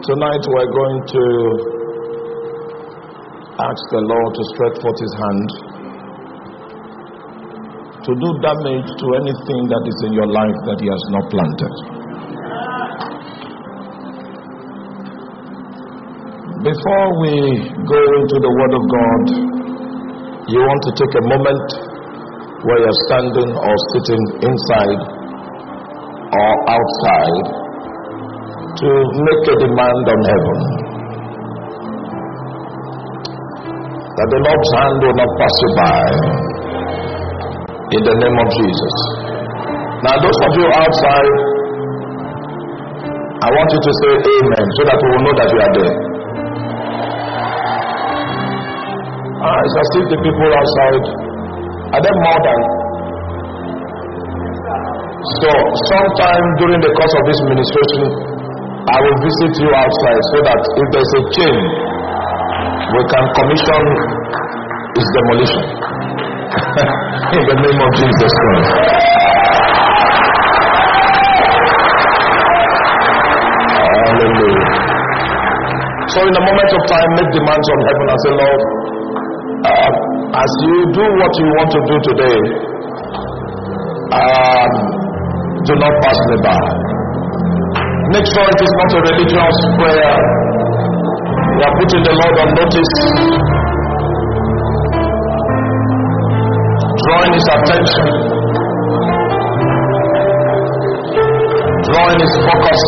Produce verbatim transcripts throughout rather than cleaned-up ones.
Tonight we're going to ask the Lord to stretch forth His hand to do damage to anything that is in your life that He has not planted. Before we go into the Word of God, you want to take a moment where you're standing or sitting inside or outside to make a demand on heaven that the Lord's hand will not pass you by, in the name of Jesus. Now those of you outside, I want you to say amen so that we will know that you are there. Ah, it's as if the people outside are there more than. So sometime during the course of this ministration, I will visit you outside so that if there's a change, we can commission its demolition. In the name of Jesus Christ. Hallelujah. So in a moment of time, make demands on heaven and say, Lord, uh, as you do what you want to do today, um, do not pass me by. Make sure it is not a religious prayer. We are putting the Lord on notice, drawing His attention, drawing His focus.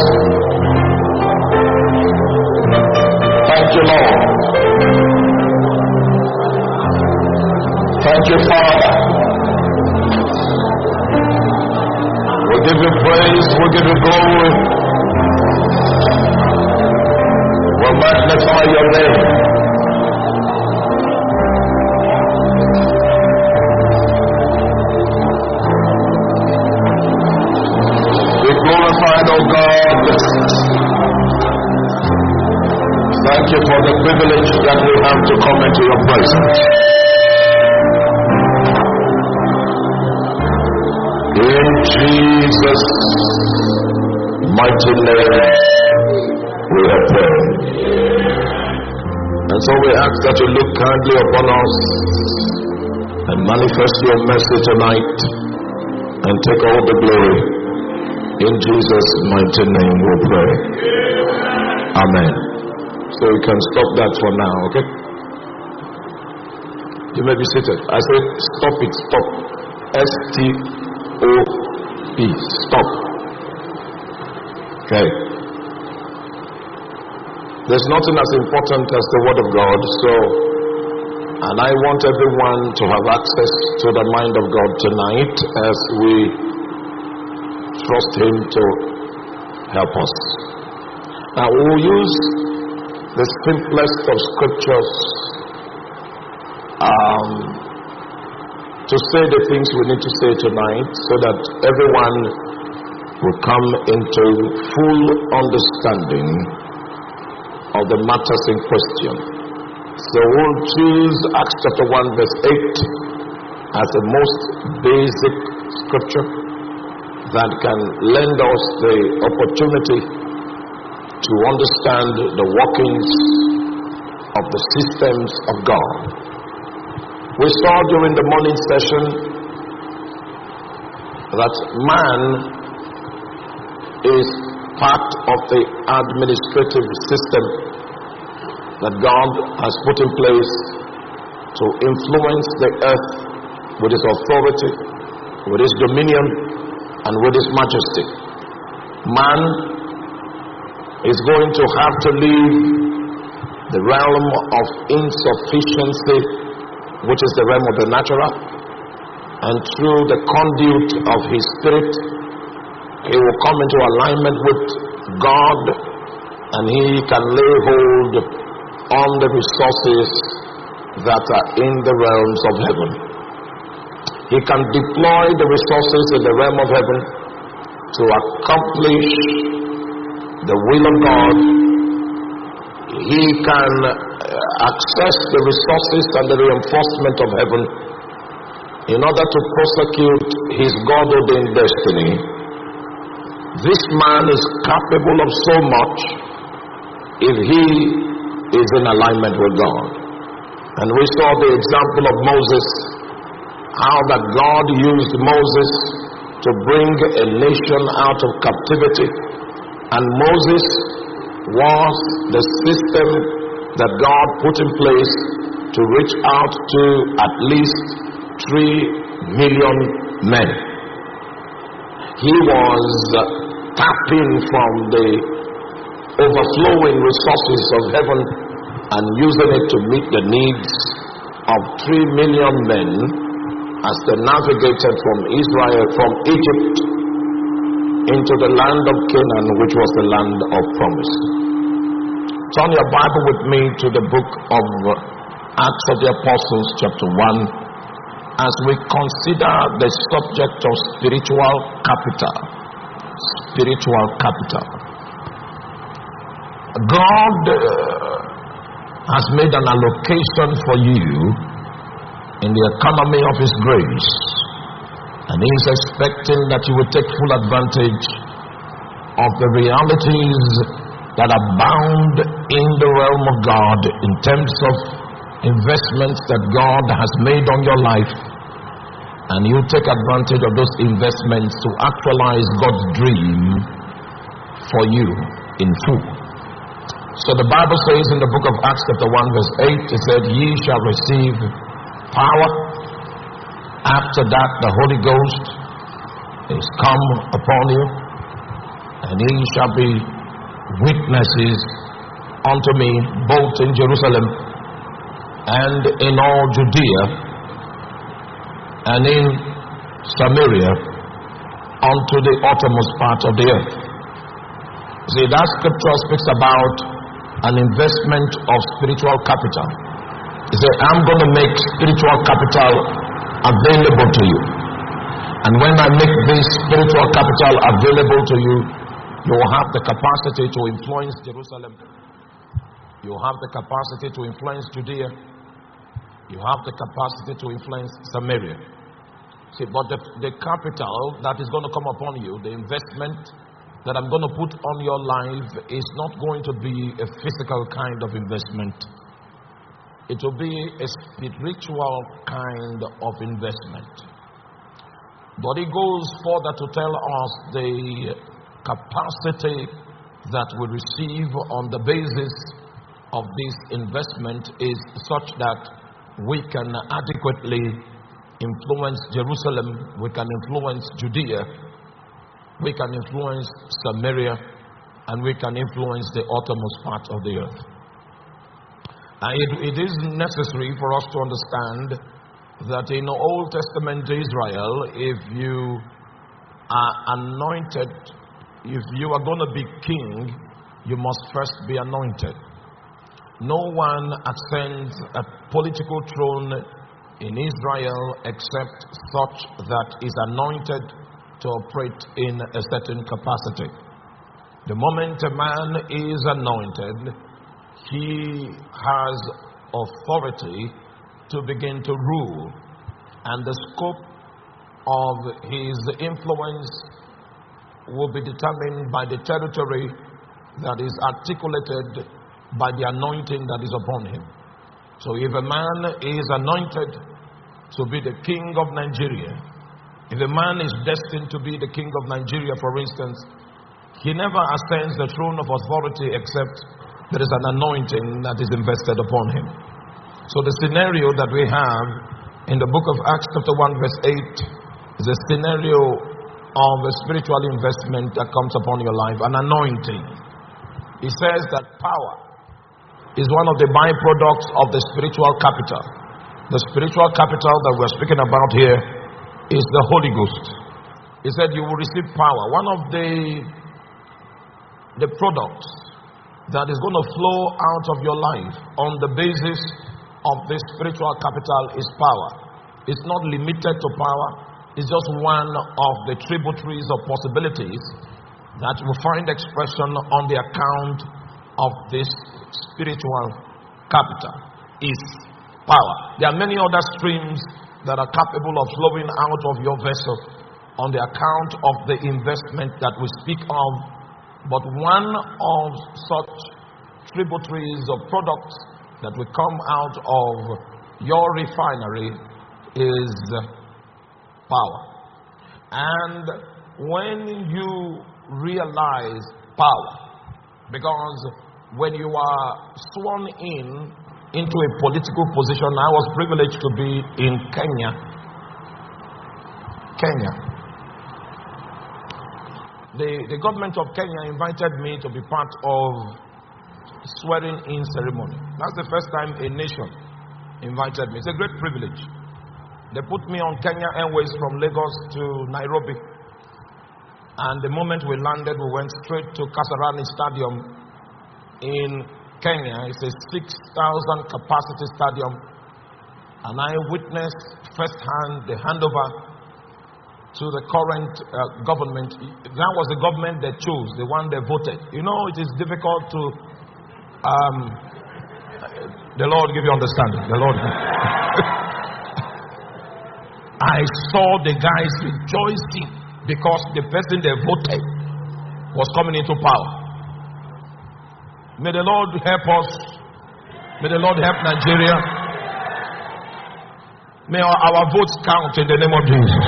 Thank you, Lord. Thank you, Father. We give you praise, we give you glory. We'll magnify your name. Be glorified, O God. Thank you for the privilege that we have to come into your presence. In Jesus' mighty name we have prayed. And so we ask that you look kindly upon us and manifest your mercy tonight and take all the glory. In Jesus' mighty name we pray. Amen. So you can stop that for now, okay? You may be seated. I said stop it, stop. S T O P. Stop. Okay. There's nothing as important as the Word of God, so, and I want everyone to have access to the mind of God tonight as we trust Him to help us. Now we will use the simplest of scriptures um, to say the things we need to say tonight so that everyone will come into full understanding of the matters in question. So we'll choose Acts chapter one verse eight as the most basic scripture that can lend us the opportunity to understand the workings of the systems of God. We saw during the morning session that man is part of the administrative system that God has put in place to influence the earth with His authority, with His dominion, and with His majesty. Man is going to have to leave the realm of insufficiency, which is the realm of the natural, and through the conduit of His Spirit, he will come into alignment with God, and he can lay hold on the resources that are in the realms of heaven. He can deploy the resources in the realm of heaven to accomplish the will of God. He can access the resources and the reinforcement of heaven in order to prosecute his God-ordained destiny. This man is capable of so much if he is in alignment with God. And we saw the example of Moses, how that God used Moses to bring a nation out of captivity. And Moses was the system that God put in place to reach out to at least three million men. He was tapping from the overflowing resources of heaven and using it to meet the needs of three million men as they navigated from Israel, from Egypt into the land of Canaan, which was the land of promise. Turn your Bible with me to the book of Acts of the Apostles, chapter one, as we consider the subject of spiritual capital. Spiritual capital. God uh, has made an allocation for you in the economy of His grace, and He is expecting that you will take full advantage of the realities that abound in the realm of God in terms of investments that God has made on your life, and you take advantage of those investments to actualize God's dream for you in full. So the Bible says in the book of Acts chapter one verse eight, it said, ye shall receive power. After that the Holy Ghost is come upon you, and ye shall be witnesses unto me both in Jerusalem and in all Judea and in Samaria unto the uttermost part of the earth. See, that scripture speaks about an investment of spiritual capital. He said, I'm going to make spiritual capital available to you. And when I make this spiritual capital available to you, you will have the capacity to influence Jerusalem. You have the capacity to influence Judea. You have the capacity to influence Samaria. See, but the, the capital that is going to come upon you, the investment that I'm going to put on your life, is not going to be a physical kind of investment. It will be a spiritual kind of investment. But it goes further to tell us the capacity that we receive on the basis of this investment is such that we can adequately influence Jerusalem, we can influence Judea, we can influence Samaria, and we can influence the uttermost part of the earth. And it, it is necessary for us to understand that in Old Testament Israel, if you are anointed, if you are going to be king, you must first be anointed. No one ascends a political throne in Israel except such that is anointed to operate in a certain capacity. The moment a man is anointed, he has authority to begin to rule, and the scope of his influence will be determined by the territory that is articulated by the anointing that is upon him. So if a man is anointed to be the king of Nigeria, if a man is destined to be the king of Nigeria, for instance, he never ascends the throne of authority except there is an anointing that is invested upon him. So the scenario that we have in the book of Acts chapter one verse eight is a scenario of a spiritual investment that comes upon your life, an anointing. He says that power is one of the byproducts of the spiritual capital. The spiritual capital that we're speaking about here is the Holy Ghost. He said you will receive power. One of the the products that is going to flow out of your life on the basis of this spiritual capital is power. It's not limited to power. It's just one of the tributaries of possibilities that will find expression on the account of this spiritual capital is power. There are many other streams that are capable of flowing out of your vessel on the account of the investment that we speak of. But one of such tributaries of products that will come out of your refinery is power. And when you realize power, because when you are sworn in into a political position, I was privileged to be in Kenya. Kenya. The, the government of Kenya invited me to be part of swearing in ceremony. That's the first time a nation invited me. It's a great privilege. They put me on Kenya Airways from Lagos to Nairobi. And the moment we landed, we went straight to Kasarani Stadium in Kenya. It's a six thousand capacity stadium. And I witnessed firsthand the handover to the current uh, government. That was the government they chose, the one they voted. You know, it is difficult to... Um, the Lord give you understanding. The Lord... I saw the guys rejoicing because the person they voted was coming into power. May the Lord help us. May the Lord help Nigeria. May our, our votes count in the name of Jesus.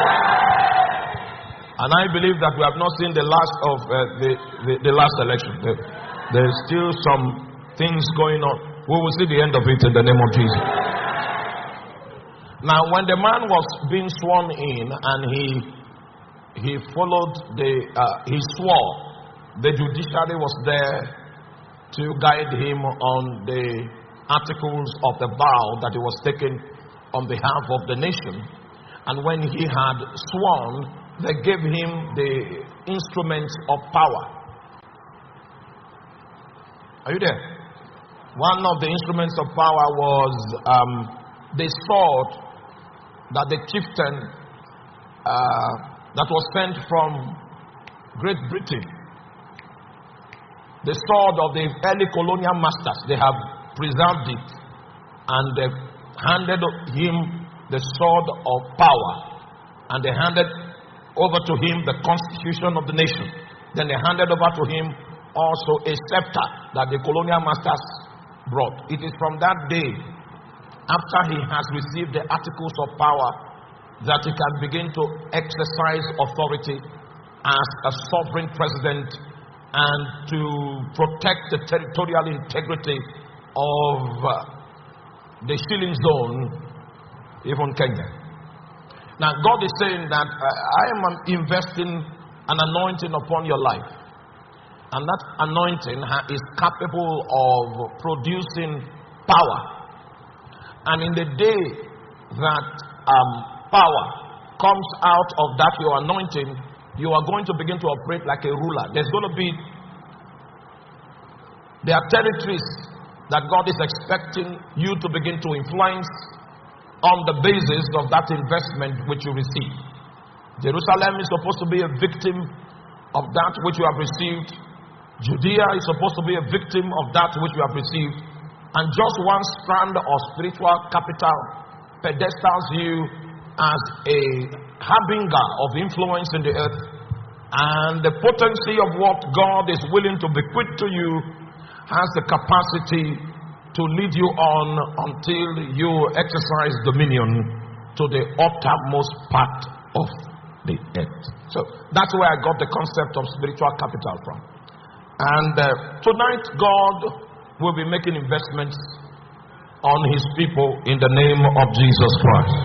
And I believe that we have not seen the last of uh, the, the, the last election. There, there is still some things going on. We will see the end of it in the name of Jesus. Now, when the man was being sworn in and he he followed the, uh, he swore, the judiciary was there to guide him on the articles of the vow that he was taking on behalf of the nation. And when he had sworn, they gave him the instruments of power. Are you there? One of the instruments of power was um, the sword that the chieftain uh, that was sent from Great Britain. The sword of the early colonial masters. They have preserved it and they handed him the sword of power, and they handed over to him the constitution of the nation. Then they handed over to him also a scepter that the colonial masters brought. It is from that day, after he has received the articles of power, that he can begin to exercise authority as a sovereign president and to protect the territorial integrity of uh, the Shilling Zone, even Kenya. Now, God is saying that uh, I am investing an anointing upon your life, and that anointing ha- is capable of producing power. And in the day that um, power comes out of that your anointing, you are going to begin to operate like a ruler. There's going to be, there are territories that God is expecting you to begin to influence on the basis of that investment which you receive. Jerusalem is supposed to be a victim of that which you have received. Judea is supposed to be a victim of that which you have received. And just one strand of spiritual capital pedestals you as a harbinger of influence in the earth. And the potency of what God is willing to bequeath to you has the capacity to lead you on until you exercise dominion to the uttermost part of the earth. So that's where I got the concept of spiritual capital from. And uh, tonight God will be making investments on his people in the name of Jesus Christ.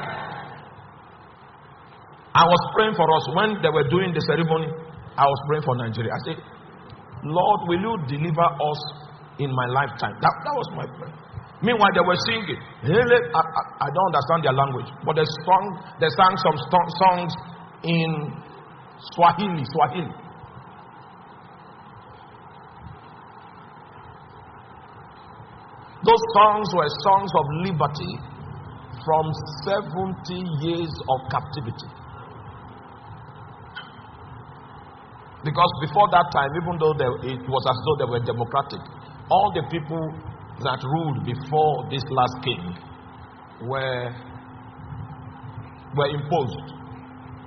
I was praying for us when they were doing the ceremony. I was praying for Nigeria. I said, Lord, will you deliver us in my lifetime? That, that was my prayer. Meanwhile, they were singing. I, I, I don't understand their language, but they sung, they sang some st- songs in Swahili. Swahili. Those songs were songs of liberty from seventy years of captivity. Because before that time, even though they, it was as though they were democratic, all the people that ruled before this last king were, were imposed.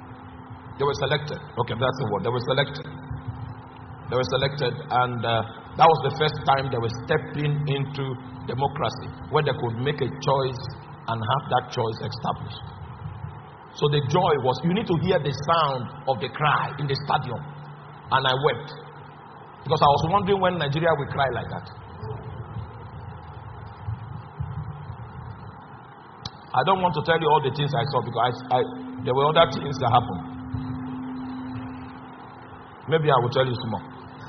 They were selected. Okay, that's the word. They were selected. They were selected, and uh, That was the first time they were stepping into democracy, where they could make a choice and have that choice established. So the joy was, you need to hear the sound of the cry in the stadium. And I wept. Because I was wondering when Nigeria will cry like that. I don't want to tell you all the things I saw because I, I, there were other things that happened. Maybe I will tell you some more.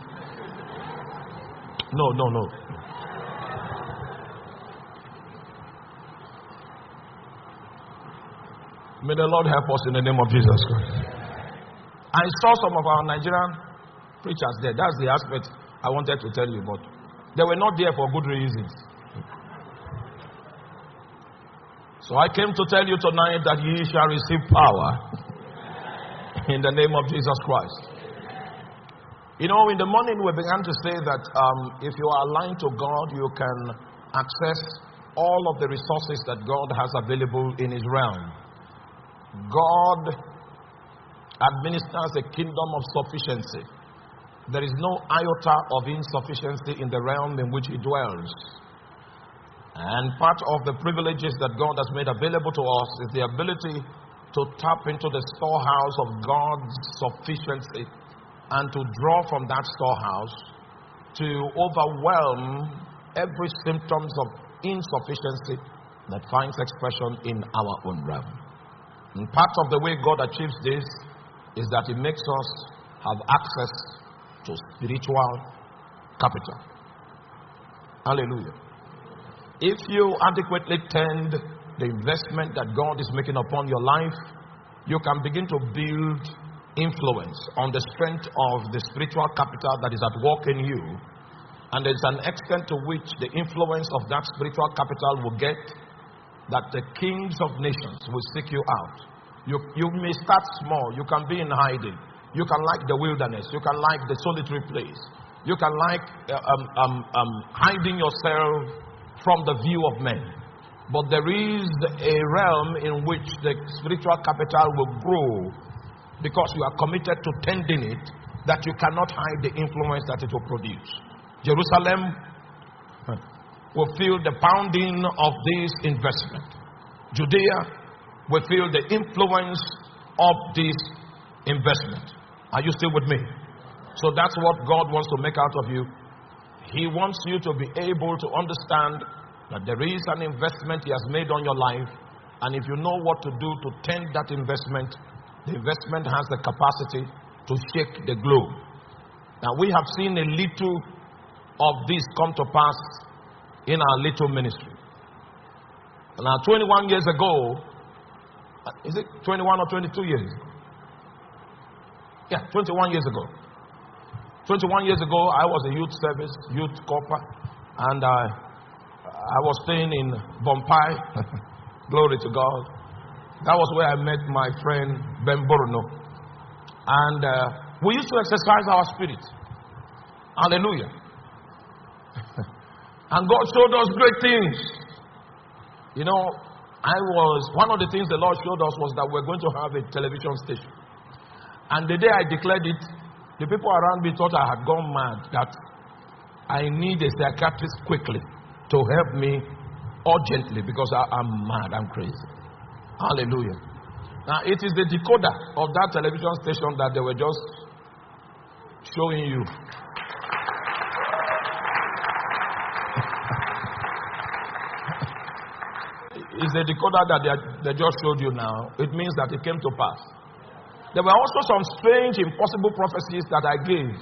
No, no, no. May the Lord help us in the name of Jesus Christ. I saw some of our Nigerian preachers there. That's the aspect I wanted to tell you, but they were not there for good reasons. So I came to tell you tonight that ye shall receive power in the name of Jesus Christ. You know, in the morning we began to say that um, if you are aligned to God, you can access all of the resources that God has available in His realm. God administers a kingdom of sufficiency. There is no iota of insufficiency in the realm in which He dwells. And part of the privileges that God has made available to us is the ability to tap into the storehouse of God's sufficiency and to draw from that storehouse to overwhelm every symptoms of insufficiency that finds expression in our own realm. And part of the way God achieves this is that He makes us have access to spiritual capital. Hallelujah. If you adequately tend the investment that God is making upon your life, you can begin to build influence on the strength of the spiritual capital that is at work in you. And there's an extent to which the influence of that spiritual capital will get that the kings of nations will seek you out. You, you may start small. You can be in hiding. You can like the wilderness. You can like the solitary place. You can like uh, um, um, um, hiding yourself from the view of men. But there is a realm in which the spiritual capital will grow because you are committed to tending it, that you cannot hide the influence that it will produce. Jerusalem will feel the pounding of this investment. Judea will feel the influence of this investment. Are you still with me? So that's what God wants to make out of you. He wants you to be able to understand that there is an investment He has made on your life, and if you know what to do to tend that investment, the investment has the capacity to shake the globe. Now, we have seen a little of this come to pass in our little ministry. Now, twenty-one years ago, is it twenty-one or twenty-two years? Yeah, twenty-one years ago. twenty-one years ago, I was a youth service, youth corper, and uh, I was staying in Bompai. Glory to God. That was where I met my friend Ben Borno. And uh, we used to exercise our spirit. Hallelujah. And God showed us great things. You know, I was, one of the things the Lord showed us was that we're going to have a television station. And the day I declared it, the people around me thought I had gone mad, that I need a psychiatrist quickly to help me urgently because I, I'm mad, I'm crazy. Hallelujah. Now, it is the decoder of that television station that they were just showing you. It's the decoder that they, they just showed you now. It means that it came to pass. There were also some strange, impossible prophecies that I gave.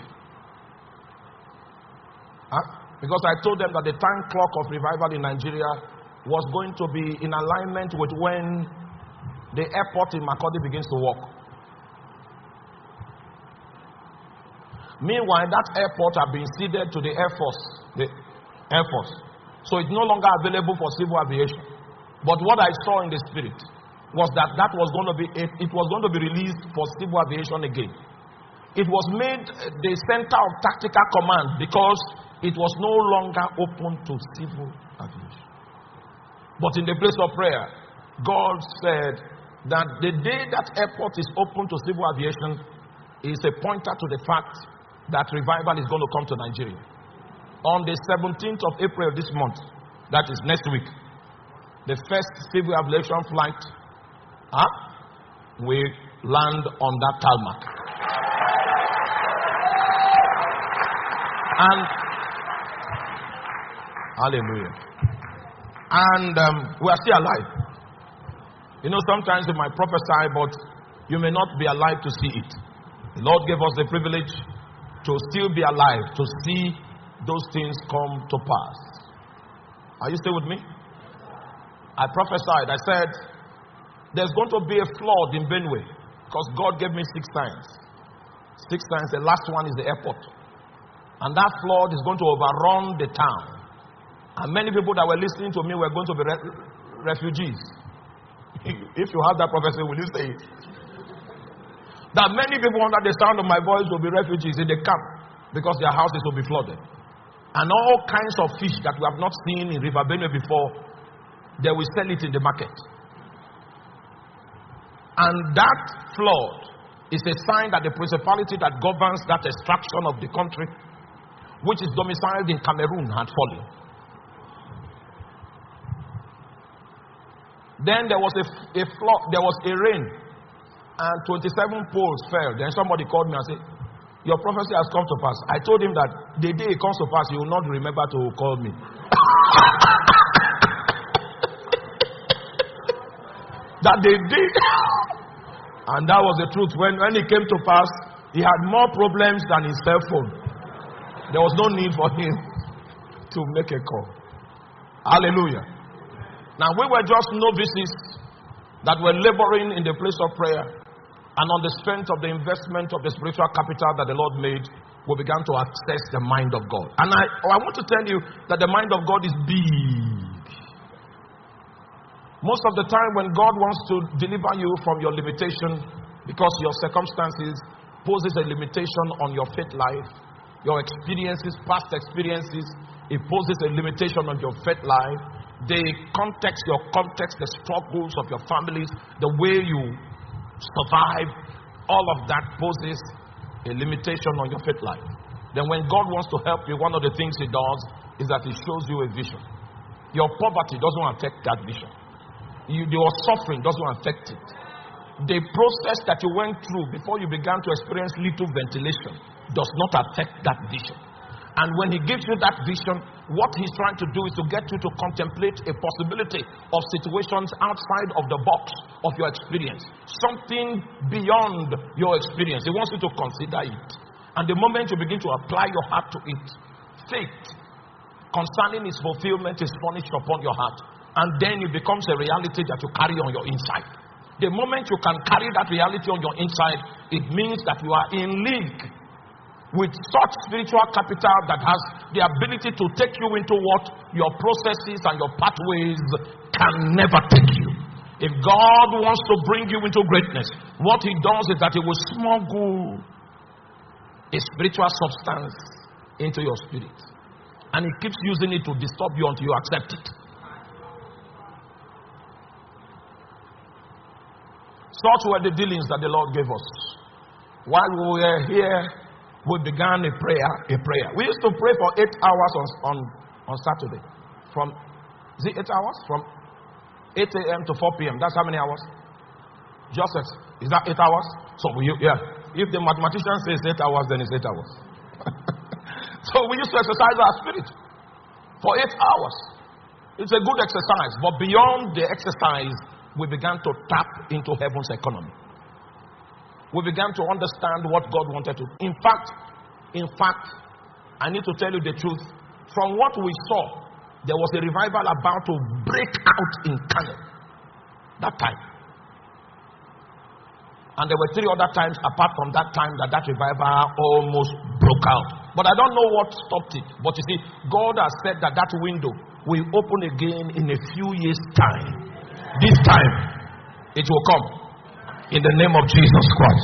Huh? Because I told them that the time clock of revival in Nigeria was going to be in alignment with when the airport in Makurdi begins to work. Meanwhile, that airport had been ceded to the Air Force. The Air Force. So it's no longer available for civil aviation. But what I saw in the spirit was that that was going to be, it was going to be released for civil aviation again. It was made the center of tactical command because it was no longer open to civil aviation. But in the place of prayer, God said that the day that airport is open to civil aviation is a pointer to the fact that revival is going to come to Nigeria. On the seventeenth of April this month, that is next week, the first civil aviation flight huh, will land on that tarmac. And hallelujah. And um, we are still alive. You know, sometimes we might prophesy, but you may not be alive to see it. The Lord gave us the privilege to still be alive, to see those things come to pass. Are you still with me? I prophesied. I said, there's going to be a flood in Benue because God gave me six signs. Six signs. The last one is the airport. And that flood is going to overrun the town. And many people that were listening to me were going to be re- refugees. If you have that prophecy, will you say it? That many people under the sound of my voice will be refugees in the camp because their houses will be flooded. And all kinds of fish that we have not seen in River Benue before, they will sell it in the market. And that flood is a sign that the principality that governs that extraction of the country, which is domiciled in Cameroon, had fallen. Then there was a, a flood, there was a rain, and twenty-seven poles fell. Then somebody called me and said, your prophecy has come to pass. I told him that the day it comes to pass, he will not remember to call me. That they did. And that was the truth. When, when it came to pass, he had more problems than his cell phone. There was no need for him to make a call. Hallelujah. Now we were just novices that were laboring in the place of prayer. And on the strength of the investment of the spiritual capital that the Lord made, we began to access the mind of God. And I, I want to tell you that the mind of God is big. Most of the time when God wants to deliver you from your limitation, because your circumstances poses a limitation on your faith life, your experiences, past experiences, it poses a limitation on your faith life. The context, your context, the struggles of your families, the way you survive, all of that poses a limitation on your faith life. Then when God wants to help you, one of the things He does is that He shows you a vision. Your poverty doesn't affect that vision. You, your suffering doesn't affect it. The process that you went through before you began to experience little ventilation does not affect that vision. And when He gives you that vision, what He's trying to do is to get you to contemplate a possibility of situations outside of the box of your experience. Something beyond your experience. He wants you to consider it. And the moment you begin to apply your heart to it, faith concerning its fulfillment is furnished upon your heart. And then it becomes a reality that you carry on your inside. The moment you can carry that reality on your inside, it means that you are in league with such spiritual capital that has the ability to take you into what your processes and your pathways can never take you. If God wants to bring you into greatness, what He does is that He will smuggle a spiritual substance into your spirit. And He keeps using it to disturb you until you accept it. Such were the dealings that the Lord gave us. While we were here, we began a prayer, a prayer. We used to pray for eight hours on, on, on Saturday. From, is it eight hours? From eight a.m. to four p.m. That's how many hours? Just as, is that eight hours? So we, yeah. If the mathematician says eight hours, then it's eight hours. So we used to exercise our spirit for eight hours. It's a good exercise. But beyond the exercise, we began to tap into heaven's economy. We began to understand what God wanted to. In fact, in fact, I need to tell you the truth. From what we saw, there was a revival about to break out in Kano. That time. And there were three other times apart from that time that that revival almost broke out. But I don't know what stopped it. But you see, God has said that that window will open again in a few years' time. This time, it will come. In the name of Jesus Christ.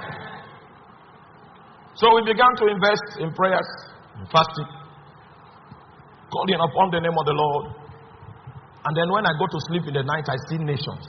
So we began to invest in prayers, in fasting, calling upon the name of the Lord. And then when I go to sleep in the night, I see nations.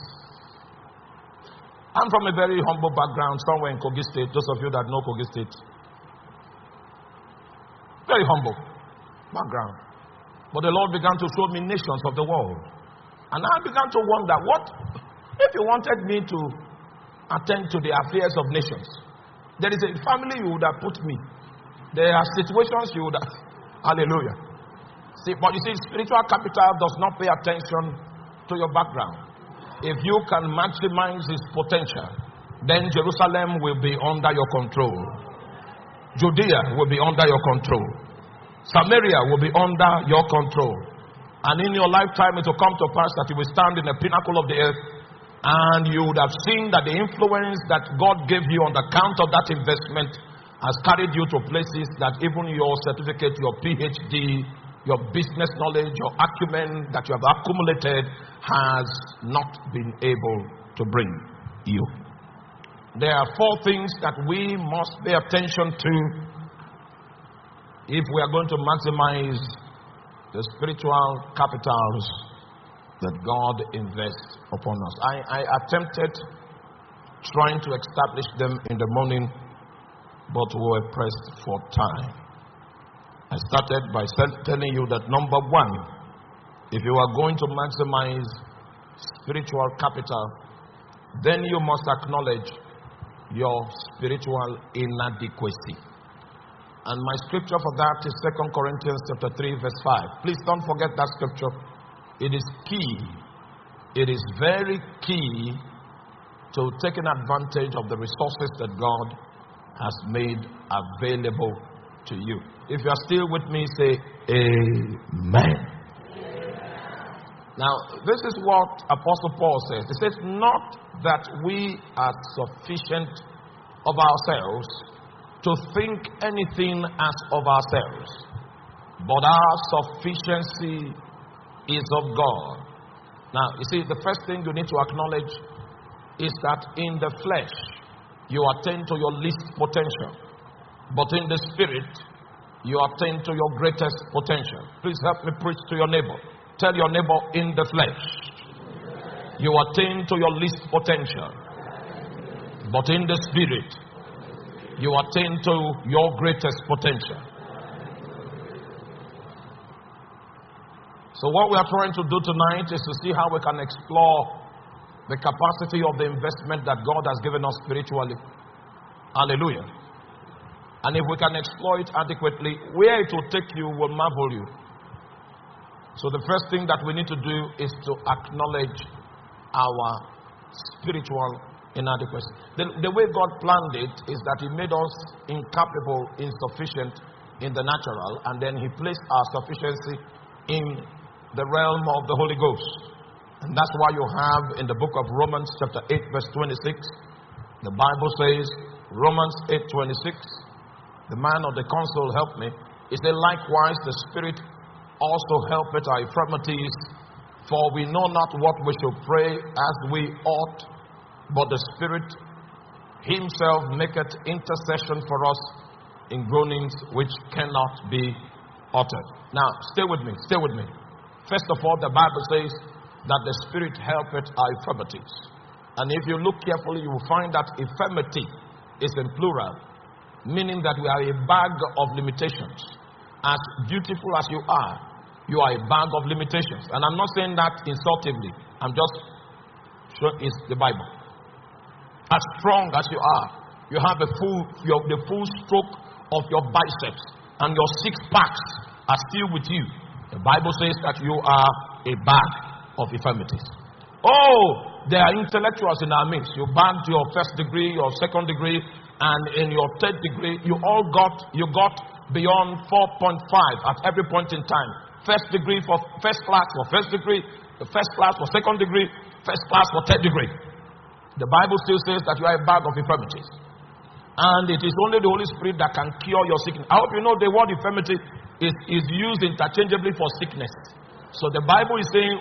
I'm from a very humble background, somewhere in Kogi State. Those of you that know Kogi State. Very humble. background. But the Lord began to show me nations of the world. And I began to wonder, what if He wanted me to attend to the affairs of nations? There is a family you would have put me. There are situations you would have. Hallelujah. See, but you see, spiritual capital does not pay attention to your background. If you can maximize its potential, then Jerusalem will be under your control. Judea will be under your control. Samaria will be under your control. And in your lifetime it will come to pass that you will stand in the pinnacle of the earth, and you would have seen that the influence that God gave you on account of that investment has carried you to places that even your certificate, your P H D, your business knowledge, your acumen that you have accumulated has not been able to bring you. There are four things that we must pay attention to if we are going to maximize the spiritual capitals that God invests upon us. I, I attempted trying to establish them in the morning, but we were pressed for time. I started by telling you that number one, if you are going to maximize spiritual capital, then you must acknowledge your spiritual inadequacy. And my scripture for that is Second Corinthians chapter three verse five. Please don't forget that scripture. It is key. It is very key to taking advantage of the resources that God has made available to you. If you are still with me, say amen. Now, this is what Apostle Paul says. He says, not that we are sufficient of ourselves to think anything as of ourselves, but our sufficiency is of God. Now, you see, the first thing you need to acknowledge is that in the flesh, you attain to your least potential, but in the spirit, you attain to your greatest potential. Please help me preach to your neighbor. Tell your neighbor, in the flesh, you attain to your least potential, but in the spirit, you attain to your greatest potential. So what we are trying to do tonight is to see how we can explore the capacity of the investment that God has given us spiritually. Hallelujah. And if we can explore it adequately, where it will take you will marvel you. So the first thing that we need to do is to acknowledge our spiritual inadequacy. The, the way God planned it is that He made us incapable, insufficient in the natural, and then He placed our sufficiency in the realm of the Holy Ghost. And that's why you have in the book of Romans chapter eight verse twenty-six, the Bible says, Romans eight twenty-six, the man of the council helped me. He said, likewise the Spirit also helpeth our infirmities, for we know not what we should pray as we ought, but the Spirit Himself maketh intercession for us in groanings which cannot be uttered. Now, stay with me, stay with me. First of all, the Bible says that the Spirit helpeth our infirmities. And if you look carefully, you will find that infirmity is in plural, meaning that we are a bag of limitations. As beautiful as you are, you are a bag of limitations. And I'm not saying that insultingly. I'm just sure it's the Bible. As strong as you are, you have a full, your, the full stroke of your biceps, and your six packs are still with you. The Bible says that you are a bag of infirmities. Oh, there are intellectuals in our midst. You bagged your first degree, your second degree, and in your third degree, you all got, you got beyond four point five at every point in time. First degree for first class for first degree, the first class for second degree, first class for third degree. The Bible still says that you are a bag of infirmities. And it is only the Holy Spirit that can cure your sickness. I hope you know the word infirmity is, is used interchangeably for sickness. So the Bible is saying,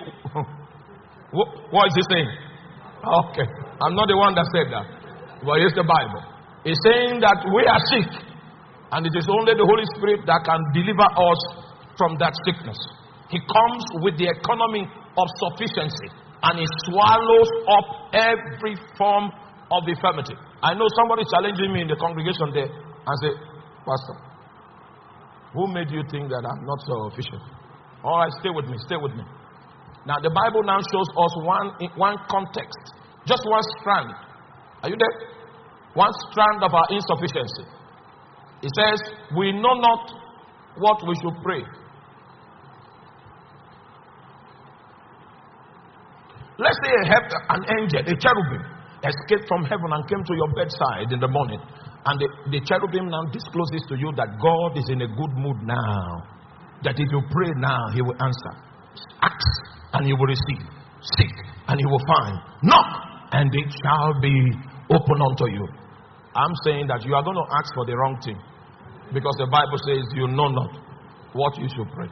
what is it saying? Okay, I'm not the one that said that, but it's the Bible. It's saying that we are sick, and it is only the Holy Spirit that can deliver us from that sickness. He comes with the economy of sufficiency, and He swallows up every form of infirmity. I know somebody challenging me in the congregation there and say, Pastor, Who made you think that I'm not so efficient? All right, stay with me, stay with me. Now the Bible now shows us one, one context, just one strand. Are you there? One strand of our insufficiency. It says, we know not what we should pray. Let's say a hep- an angel, a cherubim, escaped from heaven and came to your bedside in the morning. And the, the cherubim now discloses to you that God is in a good mood now. That if you pray now, he will answer. Ask and he will receive. Seek and he will find. Knock and it shall be open unto you. I'm saying that you are going to ask for the wrong thing. Because the Bible says you know not what you should pray.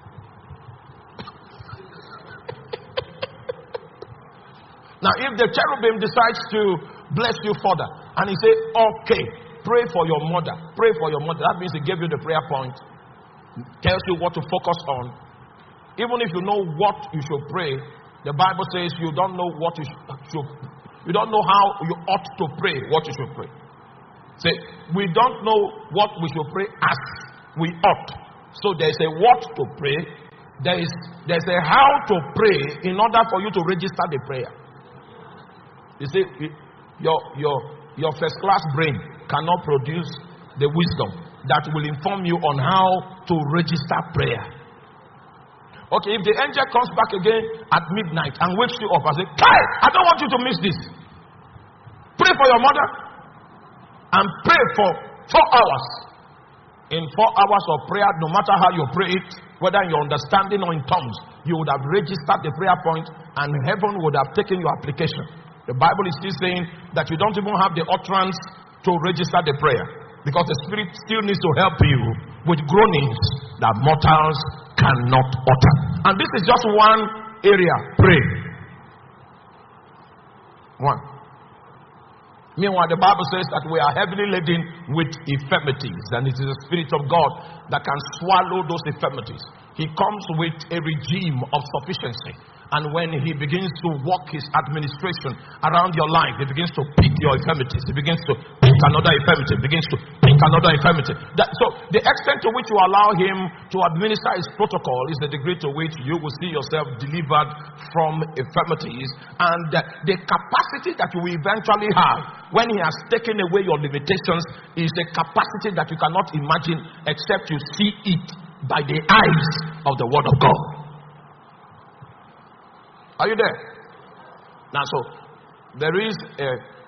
Now, if the cherubim decides to bless you further, and he says, okay, pray for your mother, pray for your mother. That means he gave you the prayer point, tells you what to focus on. Even if you know what you should pray, the Bible says you don't know what you should, you don't know how you ought to pray what you should pray. Say, we don't know what we should pray as we ought. So there's a what to pray, there is there's a how to pray in order for you to register the prayer. You see, your your your first class brain cannot produce the wisdom that will inform you on how to register prayer. Okay, if the angel comes back again at midnight and wakes you up and says, Kai, I don't want you to miss this. Pray for your mother and pray for four hours. In four hours of prayer, no matter how you pray it, whether in your understanding or in tongues, you would have registered the prayer point and heaven would have taken your application. The Bible is still saying that you don't even have the utterance to register the prayer, because the Spirit still needs to help you with groanings that mortals cannot utter. And this is just one area. Pray. One. Meanwhile, the Bible says that we are heavily laden with infirmities, and it is the Spirit of God that can swallow those infirmities. He comes with a regime of sufficiency. And when he begins to walk his administration around your life, he begins to pick your infirmities. He begins to pick another infirmity. He begins to pick another infirmity. That, so the extent to which you allow him to administer his protocol is the degree to which you will see yourself delivered from infirmities. And the, the capacity that you will eventually have when he has taken away your limitations is a capacity that you cannot imagine except you see it by the eyes of the Word of God. Are you there? Now, so there is a,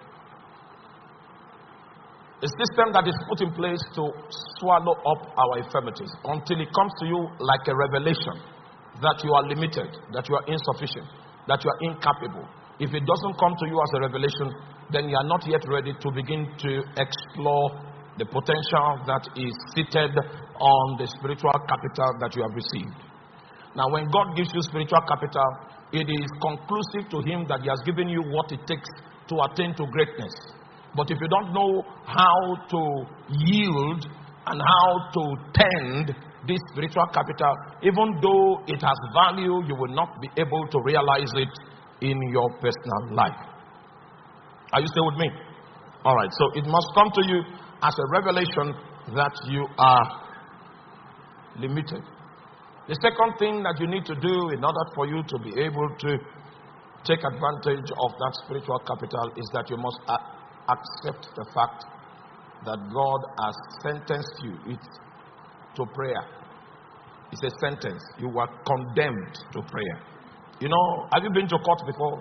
a system that is put in place to swallow up our infirmities until it comes to you like a revelation that you are limited, that you are insufficient, that you are incapable. If it doesn't come to you as a revelation, then you are not yet ready to begin to explore the potential that is seated on the spiritual capital that you have received. Now, when God gives you spiritual capital, it is conclusive to him that he has given you what it takes to attain to greatness. But if you don't know how to yield and how to tend this spiritual capital, even though it has value, you will not be able to realize it in your personal life. Are you still with me? All right. So it must come to you as a revelation that you are limited. The second thing that you need to do in order for you to be able to take advantage of that spiritual capital is that you must a- accept the fact that God has sentenced you it, to prayer. It's a sentence. You were condemned to prayer. You know, have you been to court before?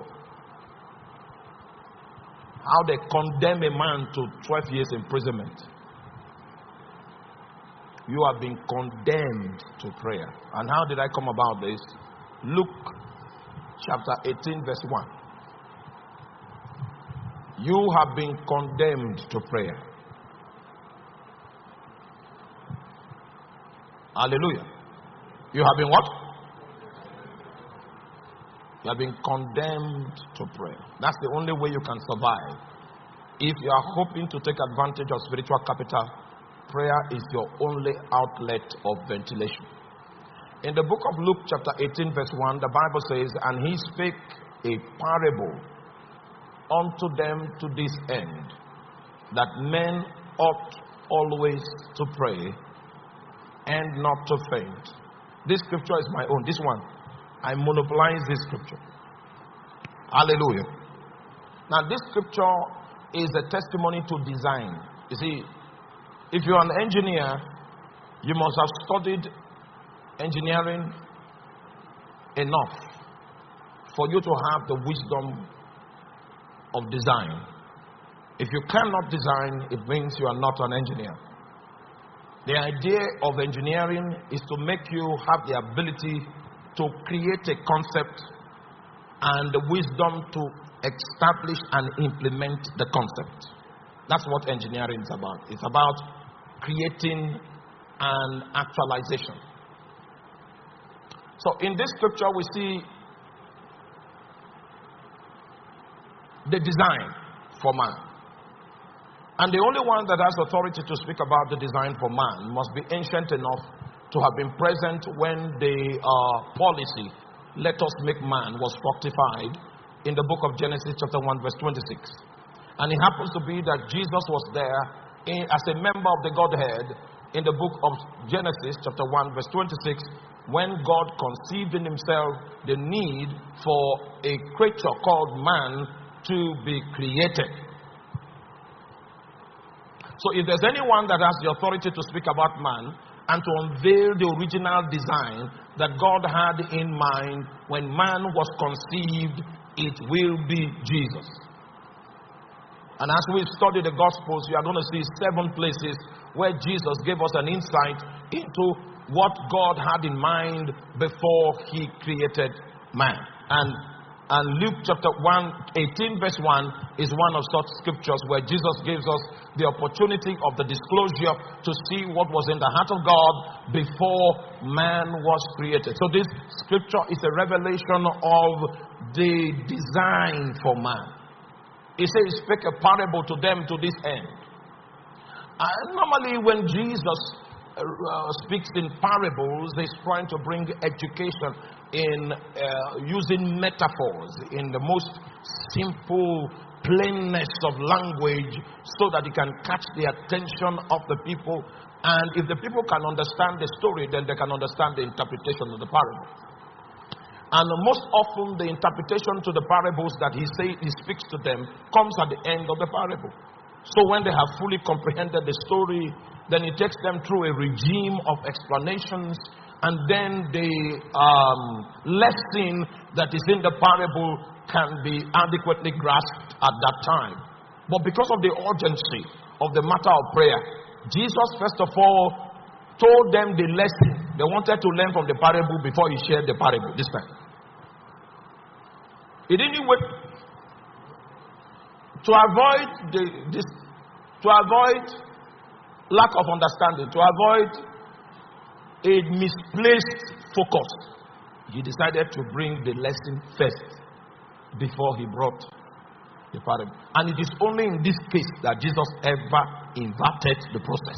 How they condemn a man to twelve years imprisonment. You have been condemned to prayer. And how did I come about this? Luke chapter eighteen verse one. You have been condemned to prayer. Hallelujah. You have been what? You have been condemned to prayer. That's the only way you can survive. If you are hoping to take advantage of spiritual capital, prayer is your only outlet of ventilation. In the book of Luke chapter eighteen verse one, the Bible says, and he spake a parable unto them to this end, that men ought always to pray and not to faint. This scripture is my own. This one, I monopolize this scripture. Hallelujah. Now, this scripture is a testimony to design. You see, if you're an engineer, you must have studied engineering enough for you to have the wisdom of design. If you cannot design, it means you are not an engineer. The idea of engineering is to make you have the ability to create a concept and the wisdom to establish and implement the concept. That's what engineering is about. It's about creating an actualization. So in this scripture we see the design for man. And the only one that has authority to speak about the design for man must be ancient enough to have been present when the uh, policy, let us make man, was fructified in the book of Genesis chapter one verse twenty-six. And it happens to be that Jesus was there in, as a member of the Godhead in the book of Genesis chapter one verse twenty-six, when God conceived in himself the need for a creature called man to be created. So if there's anyone that has the authority to speak about man and to unveil the original design that God had in mind when man was conceived, it will be Jesus. And as we study the Gospels, you are going to see seven places where Jesus gave us an insight into what God had in mind before he created man. And And Luke chapter one, eighteen verse one is one of such scriptures where Jesus gives us the opportunity of the disclosure to see what was in the heart of God before man was created. So this scripture is a revelation of the design for man. He says, speak a parable to them to this end. And normally when Jesus uh, speaks in parables, he's trying to bring education in uh, using metaphors in the most simple plainness of language so that he can catch the attention of the people. And if the people can understand the story, then they can understand the interpretation of the parable. And most often the interpretation to the parables that he say he speaks to them comes at the end of the parable. So when they have fully comprehended the story, then he takes them through a regime of explanations. And then the um, lesson that is in the parable can be adequately grasped at that time. But because of the urgency of the matter of prayer, Jesus first of all told them the lesson they wanted to learn from the parable before he shared the parable this time. He didn't wait to avoid the, this, to avoid lack of understanding, to avoid a misplaced focus. He decided to bring the lesson first before he brought the parable. And it is only in this case that Jesus ever inverted the process.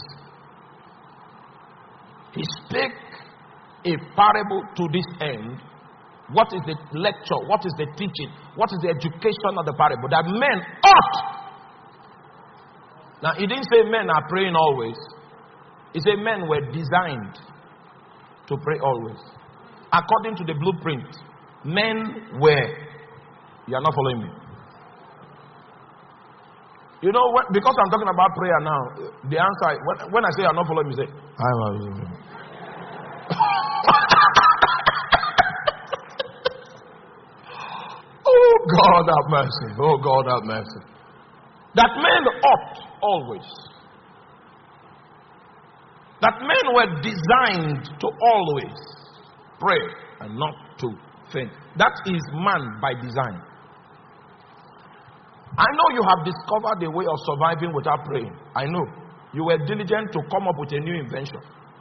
He spake a parable to this end. What is the lecture? What is the teaching? What is the education of the parable? That men ought. Now, he didn't say men are praying always. He said men were designed to pray always. According to the blueprint, men were. You are not following me. You know, what, because I'm talking about prayer now, the answer, when, when I say you are not following me, say, I'm not following you. Oh, God have mercy. Oh, God have mercy. That men ought always. That men were designed to always pray and not to faint. That is man by design. I know you have discovered a way of surviving without praying. I know. You were diligent to come up with a new invention.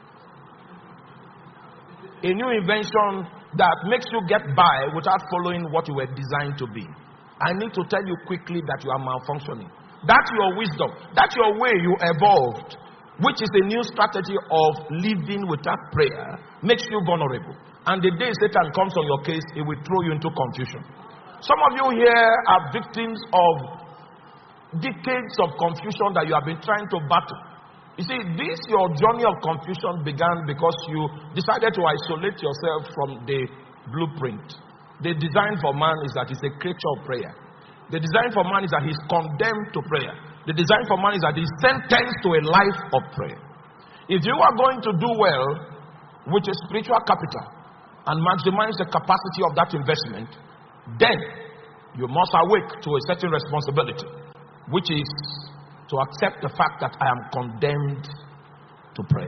A new invention that makes you get by without following what you were designed to be. I need to tell you quickly that you are malfunctioning. That's your wisdom. That's your way you evolved, which is a new strategy of living without prayer, makes you vulnerable. And the day Satan comes on your case, it will throw you into confusion. Some of you here are victims of decades of confusion that you have been trying to battle. You see, this your journey of confusion began because you decided to isolate yourself from the blueprint. The design for man is that he's a creature of prayer. The design for man is that he's condemned to prayer. The design for man is that he's sentenced to a life of prayer. If you are going to do well with a spiritual capital and maximize the capacity of that investment, then you must awake to a certain responsibility, which is to accept the fact that I am condemned to pray.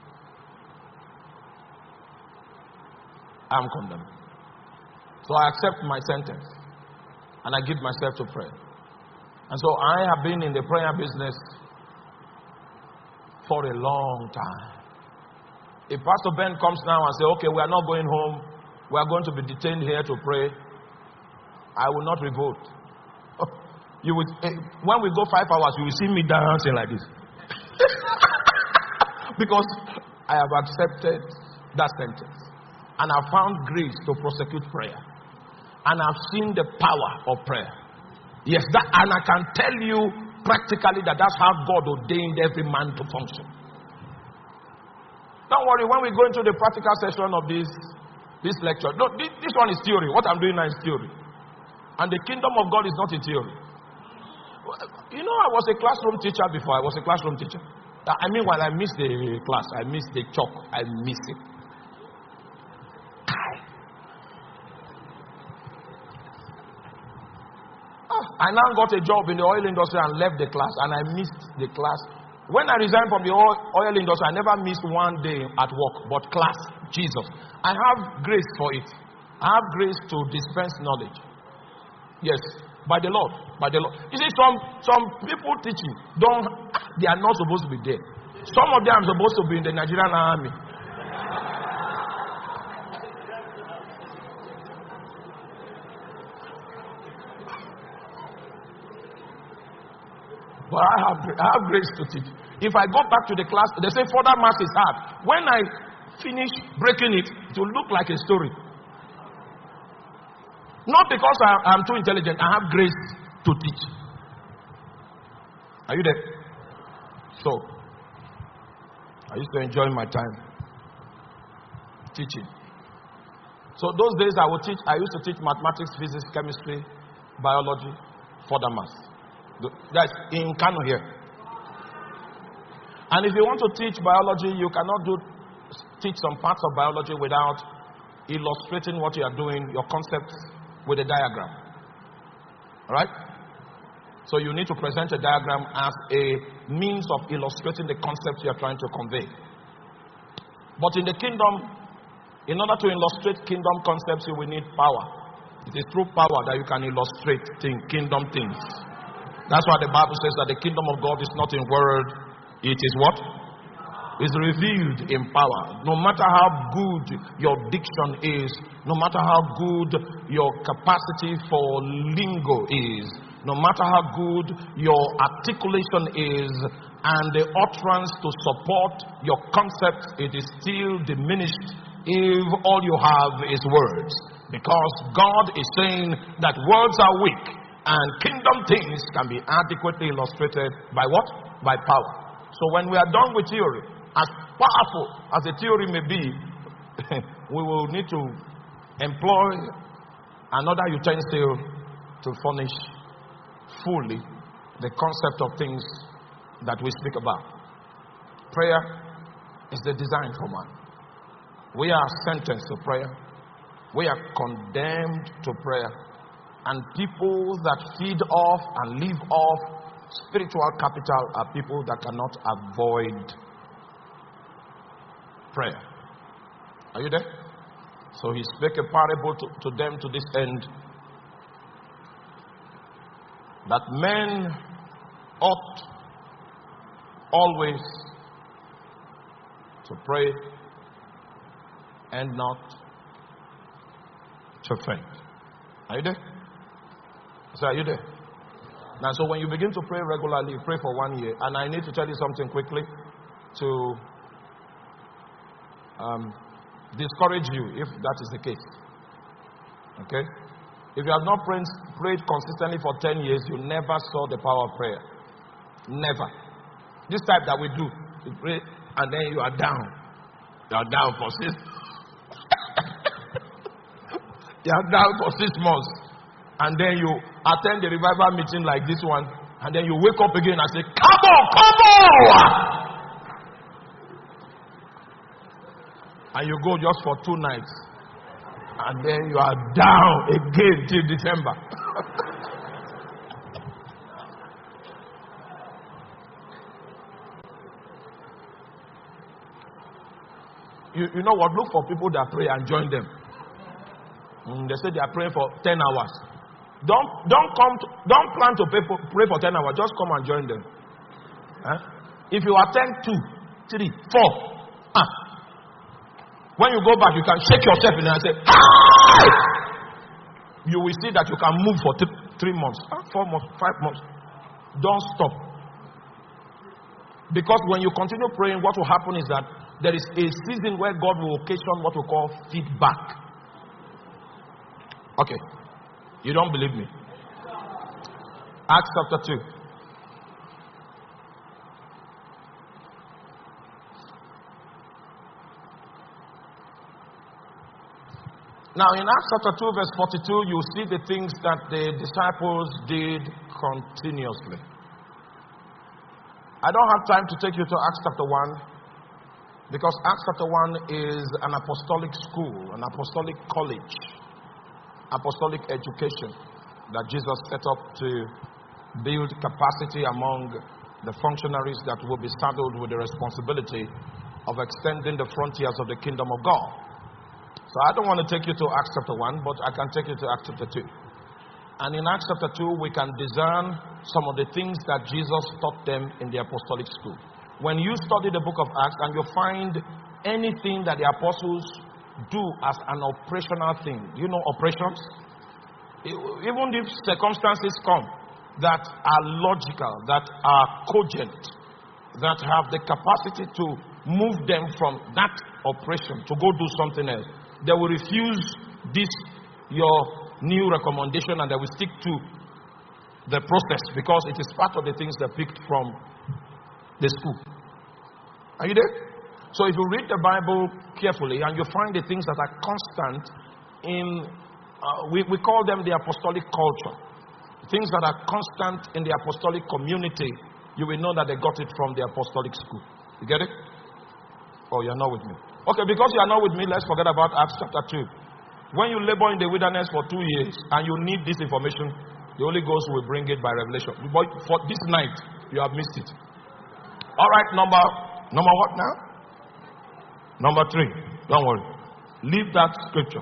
I am condemned. So I accept my sentence and I give myself to prayer. And so I have been in the prayer business for a long time. If Pastor Ben comes now and says, okay, we are not going home, we are going to be detained here to pray, I will not revolt. You will, when we go five hours, you will see me dancing like this. Because I have accepted that sentence. And I found grace to prosecute prayer. And I've seen the power of prayer. Yes, that, and I can tell you practically that that's how God ordained every man to function. Don't worry, when we go into the practical session of this, this lecture, no, this, this one is theory. What I'm doing now is theory. And the kingdom of God is not in theory. You know, I was a classroom teacher before. I was a classroom teacher. I mean, while I miss the class, I miss the chalk, I miss it. Oh, I now got a job in the oil industry and left the class, and I missed the class. When I resigned from the oil, oil industry, I never missed one day at work, but class, Jesus. I have grace for it. I have grace to dispense knowledge. Yes. By the Lord, by the Lord. You see, some some people teaching don't. They are not supposed to be there. Some of them are supposed to be in the Nigerian army. But I have I have grace to teach. If I go back to the class, they say further mass is hard. When I finish breaking it, it will look like a story. Not because I am too intelligent. I have grace to teach. Are you there? So, I used to enjoy my time teaching. So those days I would teach. I used to teach mathematics, physics, chemistry, biology, further maths. That's in Kano here. And if you want to teach biology, you cannot do teach some parts of biology without illustrating what you are doing, your concepts, with a diagram. Alright? So you need to present a diagram as a means of illustrating the concepts you are trying to convey. But in the kingdom, in order to illustrate kingdom concepts, you will need power. It is through power that you can illustrate thing, kingdom things. That's why the Bible says that the kingdom of God is not in word, it is what? Is revealed in power. No matter how good your diction is, no matter how good your capacity for lingo is, no matter how good your articulation is, and the utterance to support your concept, it is still diminished if all you have is words. Because God is saying that words are weak, and kingdom things can be adequately illustrated by what? By power. So when we are done with theory, as powerful as the theory may be, we will need to employ another utensil to furnish fully the concept of things that we speak about. Prayer is the design for man. We are sentenced to prayer. We are condemned to prayer. And people that feed off and live off spiritual capital are people that cannot avoid prayer. Are you there? So he spake a parable to, to them to this end, that men ought always to pray and not to faint. Are you there? So are you there? Now, so when you begin to pray regularly, you pray for one year, and I need to tell you something quickly to Um, discourage you if that is the case. Okay? If you have not prayed, prayed consistently for ten years, you never saw the power of prayer. Never. This type that we do, You pray, and then you are down. You are down for six. You are down for six months. And then you attend the revival meeting like this one. And then you wake up again and say, come on, come on! And you go just for two nights. And then you are down again till December. you, you know what? Look for people that pray and join them. Mm, they say they are praying for ten hours. Don't don't come to, don't plan to pray for, pray for ten hours. Just come and join them. Huh? If you attend two, three, four, ah, when you go back, you can shake yourself in and say, hi! You will see that you can move for th- three months, four months, five months. Don't stop. Because when you continue praying, what will happen is that there is a season where God will occasion what we call feedback. Okay. You don't believe me? Acts chapter two. Now in Acts chapter two verse forty-two, you see the things that the disciples did continuously. I don't have time to take you to Acts chapter one, because Acts chapter one is an apostolic school, an apostolic college, apostolic education that Jesus set up to build capacity among the functionaries that will be saddled with the responsibility of extending the frontiers of the kingdom of God. So I don't want to take you to Acts chapter one, but I can take you to Acts chapter two. And in Acts chapter two, we can discern some of the things that Jesus taught them in the apostolic school. When you study the book of Acts and you find anything that the apostles do as an operational thing, you know operations? Even if circumstances come that are logical, that are cogent, that have the capacity to move them from that operation to go do something else, they will refuse this, your new recommendation, and they will stick to the process because it is part of the things they picked from the school. Are you there? So if you read the Bible carefully and you find the things that are constant in, uh, we, we call them the apostolic culture. Things that are constant in the apostolic community, you will know that they got it from the apostolic school. You get it? Oh, you're not with me. Okay, because you are not with me, let's forget about Acts chapter two. When you labor in the wilderness for two years and you need this information, the Holy Ghost will bring it by revelation. But for this night, you have missed it. All right, number, number what now? Number three. Don't worry. Leave that scripture.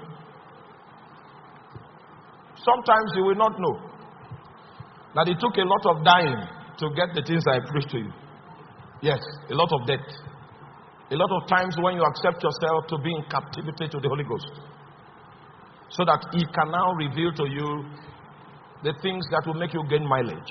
Sometimes you will not know that it took a lot of dying to get the things I preached to you. Yes, a lot of death. A lot of times when you accept yourself to be in captivity to the Holy Ghost, so that He can now reveal to you the things that will make you gain mileage.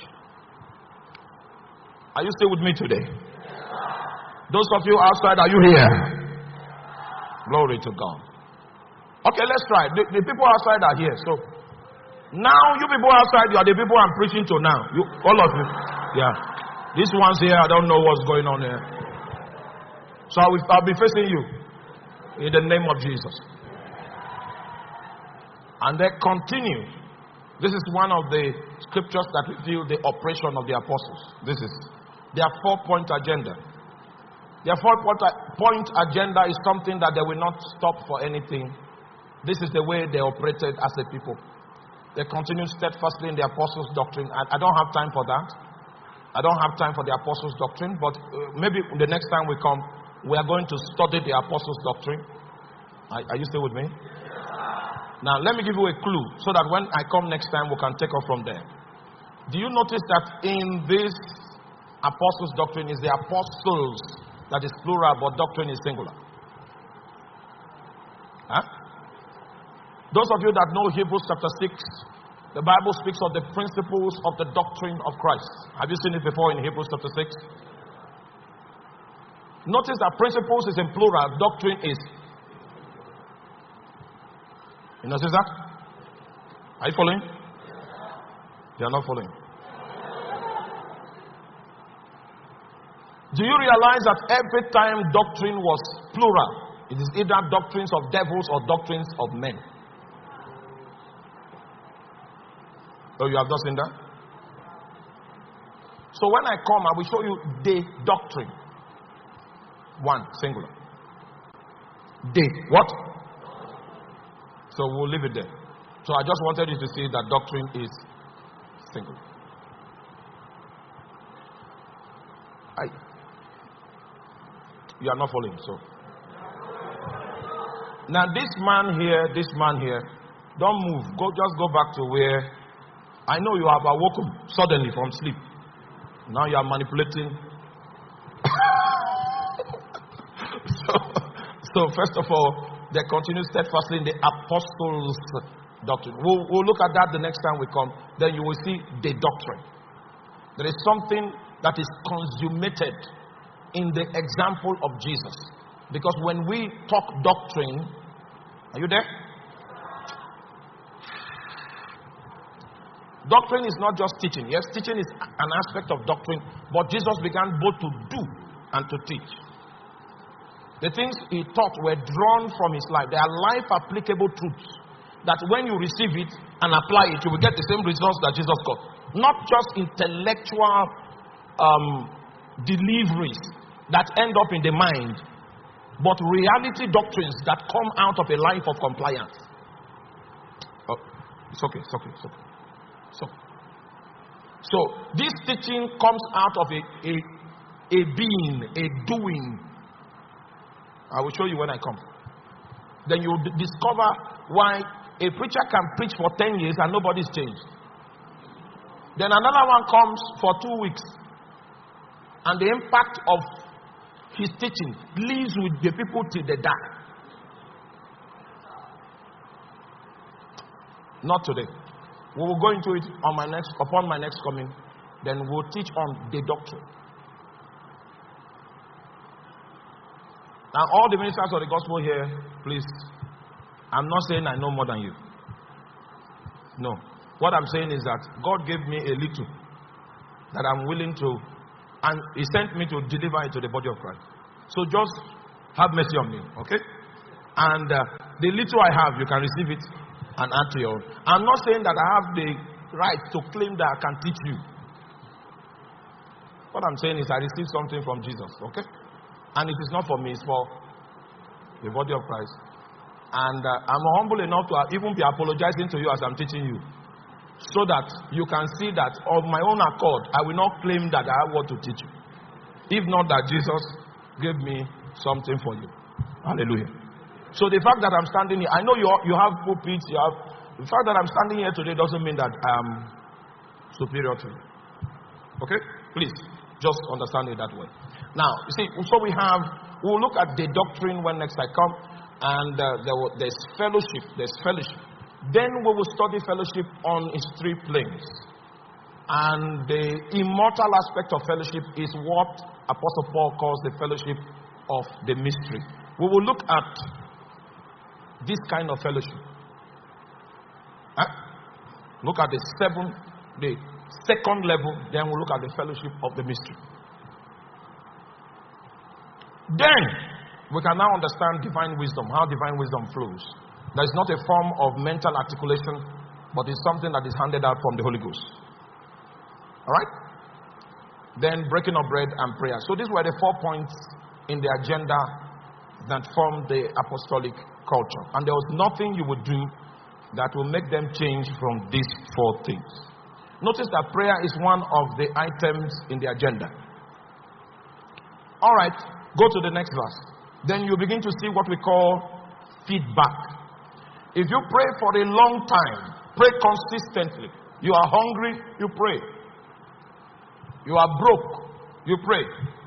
Are you still with me today? Those of you outside, are you here? Glory to God. Okay, let's try. The, the people outside are here. So now you people outside, you are the people I'm preaching to now. You, all of you. Yeah. These ones here, I don't know what's going on here. So I will, I'll be facing you in the name of Jesus. And they continue. This is one of the scriptures that reveal the operation of the apostles. This is their four-point agenda. Their four-point agenda is something that they will not stop for anything. This is the way they operated as a people. They continued steadfastly in the apostles' doctrine. I, I don't have time for that. I don't have time for the apostles' doctrine, but uh, maybe the next time we come, we are going to study the apostles' doctrine. Are, are you still with me? Now, let me give you a clue so that when I come next time, we can take off from there. Do you notice that in this apostles' doctrine is the apostles, that is plural, but doctrine is singular? Huh? Those of you that know Hebrews chapter six, the Bible speaks of the principles of the doctrine of Christ. Have you seen it before in Hebrews chapter six? Notice that principles is in plural, doctrine is. You notice that? Are you following? You are not following. Do you realize that every time doctrine was plural, it is either doctrines of devils or doctrines of men? Oh, you have not seen that? So when I come, I will show you the doctrine. One, singular. The what? So we'll leave it there. So I just wanted you to see that doctrine is singular. I, you are not following, so. Now this man here, this man here, don't move. Go, just go back to where. I know you have awoken suddenly from sleep. Now you are manipulating. so, so first of all, they continue steadfastly in the apostles' doctrine. We'll, we'll look at that the next time we come. Then you will see the doctrine. There is something that is consummated in the example of Jesus. Because when we talk doctrine, are you there? Doctrine is not just teaching. Yes, teaching is an aspect of doctrine, but Jesus began both to do and to teach. The things he taught were drawn from his life. They are life applicable truths that when you receive it and apply it, you will get the same results that Jesus got. Not just intellectual um, deliveries that end up in the mind, but reality doctrines that come out of a life of compliance. Oh, it's okay, it's okay, it's okay. So, so this teaching comes out of a, a, a being, a doing. I will show you when I come. Then you will discover why a preacher can preach for ten years and nobody's changed. Then another one comes for two weeks. And the impact of his teaching lives with the people till they die. Not today. We will go into it on my next, upon my next coming. Then we'll teach on the doctrine. Now, all the ministers of the gospel here, please. I'm not saying I know more than you. No. What I'm saying is that God gave me a little that I'm willing to, and He sent me to deliver it to the body of Christ. So just have mercy on me, okay? And uh, the little I have, you can receive it and add to your own. I'm not saying that I have the right to claim that I can teach you. What I'm saying is I received something from Jesus, okay? And it is not for me, it's for the body of Christ. And uh, I'm humble enough to even be apologizing to you as I'm teaching you. So that you can see that of my own accord, I will not claim that I have what to teach you. If not that Jesus gave me something for you. Hallelujah. So the fact that I'm standing here, I know you you have pulpits, you have. The fact that I'm standing here today doesn't mean that I am superior to you. Okay? Please, just understand it that way. Now, you see, so we have, we'll look at the doctrine when next I come, and uh, there, there's fellowship, there's fellowship. Then we will study fellowship on its three planes. And the immortal aspect of fellowship is what Apostle Paul calls the fellowship of the mystery. We will look at this kind of fellowship. Huh? Look at the seven, the second level, then we'll look at the fellowship of the mystery. Then we can now understand divine wisdom, how divine wisdom flows. That is not a form of mental articulation, but it's something that is handed out from the Holy Ghost. Alright? Then breaking of bread and prayer. So these were the four points in the agenda that formed the apostolic culture. And there was nothing you would do that will make them change from these four things. Notice that prayer is one of the items in the agenda. Alright, go to the next verse. Then you begin to see what we call feedback. If you pray for a long time, pray consistently. You are hungry, you pray. You are broke, you pray.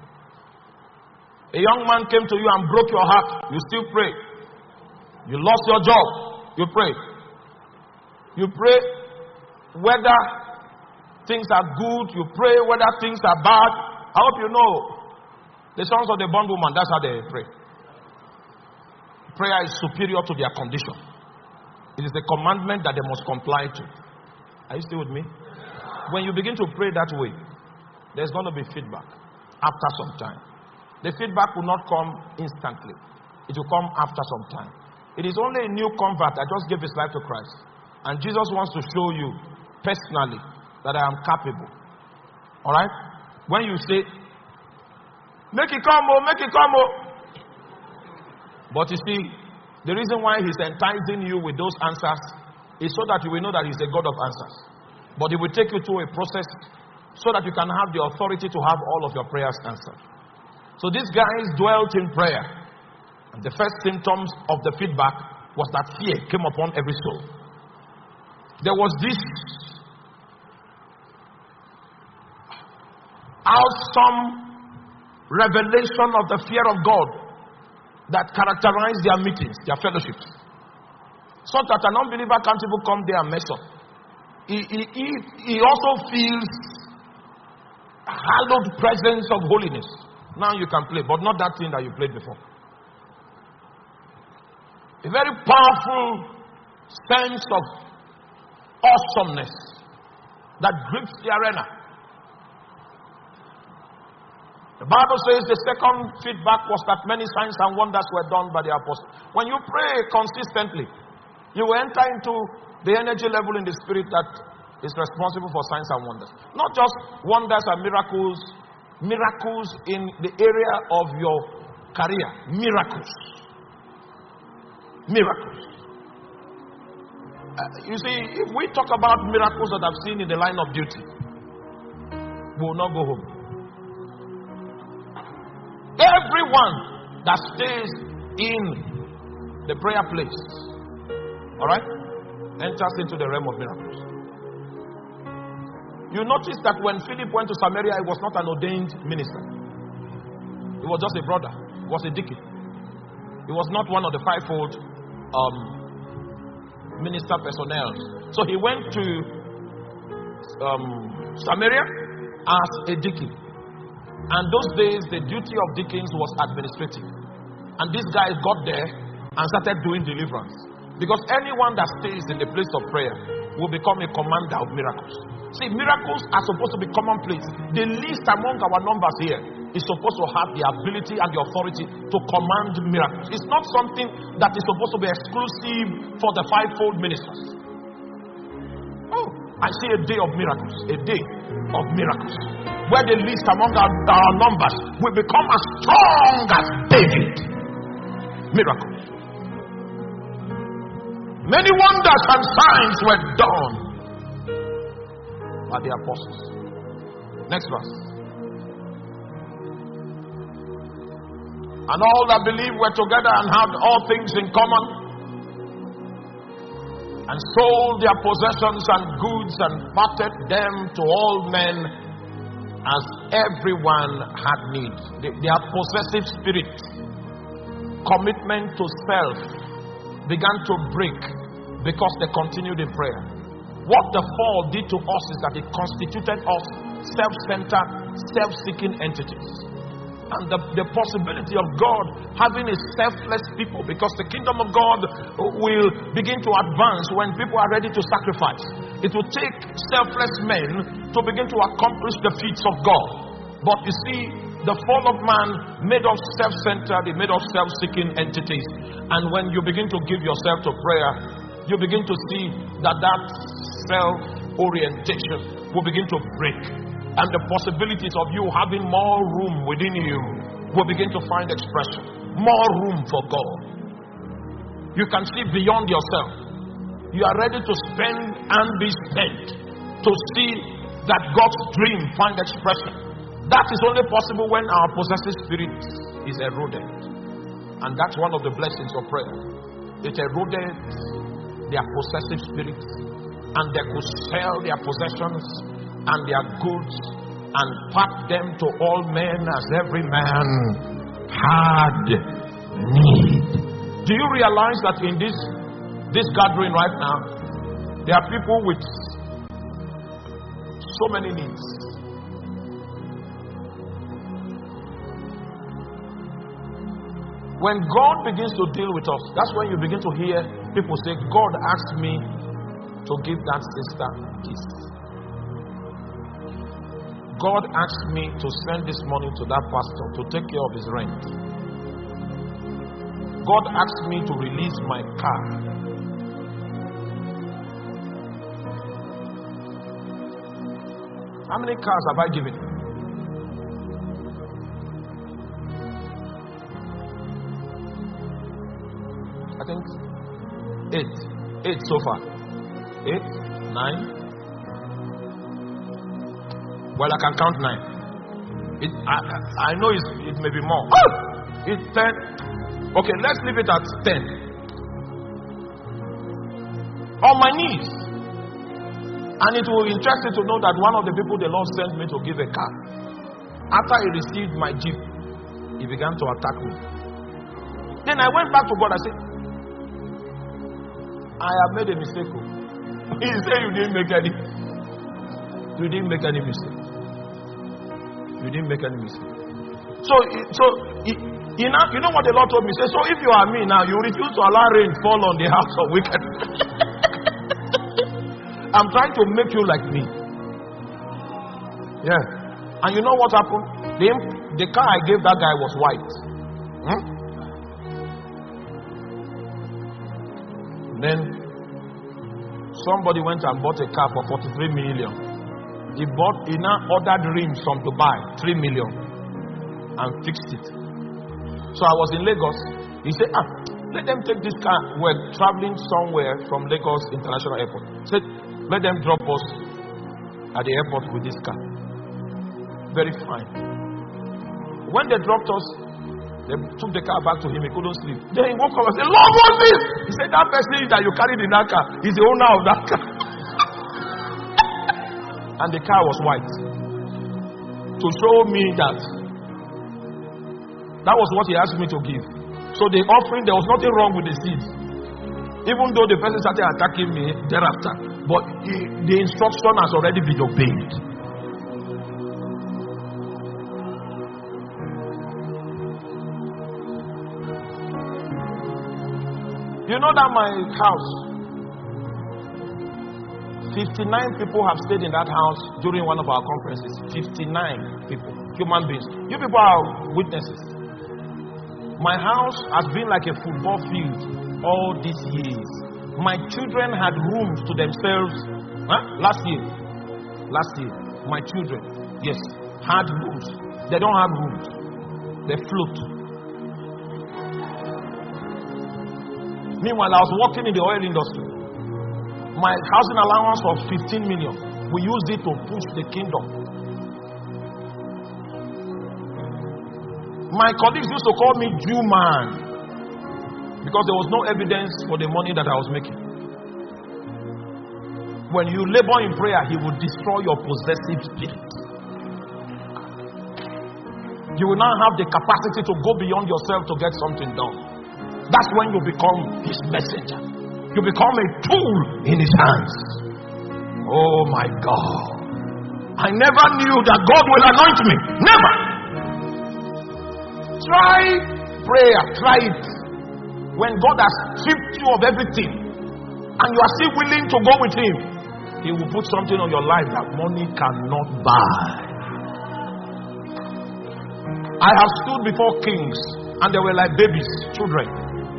A young man came to you and broke your heart, you still pray. You lost your job, you pray. You pray whether things are good, you pray whether things are bad. I hope you know the sons of the bondwoman, that's how they pray. Prayer is superior to their condition. It is a commandment that they must comply to. Are you still with me? When you begin to pray that way, there's going to be feedback. after some time. The feedback will not come instantly. It will come after some time. It is only a new convert that just gave his life to Christ. And Jesus wants to show you personally that I am capable. Alright? When you say, make it come, oh, make it come, oh. But you see, the reason why he's enticing you with those answers is so that you will know that he's a God of answers. But he will take you through a process so that you can have the authority to have all of your prayers answered. So these guys dwelt in prayer. And the first symptoms of the feedback was that fear came upon every soul. There was this awesome revelation of the fear of God that characterized their meetings, their fellowships. So that an unbeliever can't even come there and mess up. He, he, he, he also feels hallowed presence of holiness. Now you can play, but not that thing that you played before. A very powerful sense of awesomeness that grips the arena. The Bible says the second feedback was that many signs and wonders were done by the apostles. When you pray consistently, you will enter into the energy level in the spirit that is responsible for signs and wonders. Not just wonders and miracles, miracles in the area of your career. Miracles. Miracles. Uh, you see, if we talk about miracles that I've seen in the line of duty, we will not go home. Everyone that stays in the prayer place, alright, enters into the realm of miracles. You notice that when Philip went to Samaria, he was not an ordained minister. He was just a brother. He was a deacon. He was not one of the fivefold um, minister personnel. So he went to um, Samaria as a deacon. And those days, the duty of deacons was administrative. And these guys got there and started doing deliverance. Because anyone that stays in the place of prayer will become a commander of miracles. See, miracles are supposed to be commonplace. The least among our numbers here is supposed to have the ability and the authority to command miracles. It's not something that is supposed to be exclusive for the fivefold ministers. Oh, I see a day of miracles. A day of miracles. Where the least among our, our numbers will become as strong as David. Miracles. Many wonders and signs were done by the apostles. Next verse. And all that believed were together and had all things in common, and sold their possessions and goods and parted them to all men as everyone had need. Their possessive spirit, commitment to self, began to break because they continued in prayer. What the fall did to us is that it constituted us self-centered, self-seeking entities. And the, the possibility of God having a selfless people, because the kingdom of God will begin to advance when people are ready to sacrifice. It will take selfless men to begin to accomplish the feats of God. But you see, the fall of man made us self-centered, it made us self-seeking entities. And when you begin to give yourself to prayer, you begin to see that that self-orientation will begin to break. And the possibilities of you having more room within you will begin to find expression. More room for God. You can see beyond yourself. You are ready to spend and be spent to see that God's dream find expression. That is only possible when our possessive spirit is eroded. And that's one of the blessings of prayer. It eroded their possessive spirits, and they could sell their possessions and their goods and part them to all men as every man had need. Do you realize that in this this gathering right now, there are people with so many needs? When God begins to deal with us, that's when you begin to hear people say, God asked me to give that sister peace. God asked me to send this money to that pastor to take care of his rent. God asked me to release my car. How many cars have I given? I think eight. Eight so far. Eight, nine. Well, I can count nine. It, I, I know it's, it may be more. Oh! It's ten. Okay, let's leave it at ten. On my knees. And it will interest you to know that one of the people the Lord sent me to give a car, after he received my Jeep, he began to attack me. Then I went back to God. I said, I have made a mistake. He said, you didn't make any. You didn't make any mistake. You didn't make any mistake. So, so you know, you know what the Lord told me? He said, so if you are me now, you refuse to allow rain fall on the house of wicked. I'm trying to make you like me. Yeah. And you know what happened? The, the car I gave that guy was white. Hmm? Then somebody went and bought a car for forty-three million. He bought, he now ordered rims from Dubai, three million, and fixed it. So I was in Lagos. He said, ah, let them take this car. We're traveling somewhere from Lagos International Airport. He said, let them drop us at the airport with this car. Very fine. When they dropped us, they took the car back to him. He couldn't sleep. Then he woke up and said, Lord, what's this? He said, that person that you carried in that car is the owner of that car. And the car was white. To show me that that was what he asked me to give. So the offering, there was nothing wrong with the seed. Even though the person started attacking me thereafter. But the instruction has already been obeyed. You know that my house, fifty-nine people have stayed in that house during one of our conferences. fifty-nine people, human beings. You people are witnesses. My house has been like a football field all these years. My children had rooms to themselves. Huh? Last year. Last year. My children, yes, had rooms. They don't have rooms. They float. Meanwhile, I was working in the oil industry. My housing allowance was fifteen million. We used it to push the kingdom. My colleagues used to call me Jew man because there was no evidence for the money that I was making. When you labor in prayer, he will destroy your possessive spirit. You will now have the capacity to go beyond yourself to get something done. That's when you become his messenger. You become a tool in his hands. Oh my God. I never knew that God will anoint me. Never. Try prayer. Try it. When God has stripped you of everything and you are still willing to go with him, he will put something on your life that money cannot buy. I have stood before kings and they were like babies, children.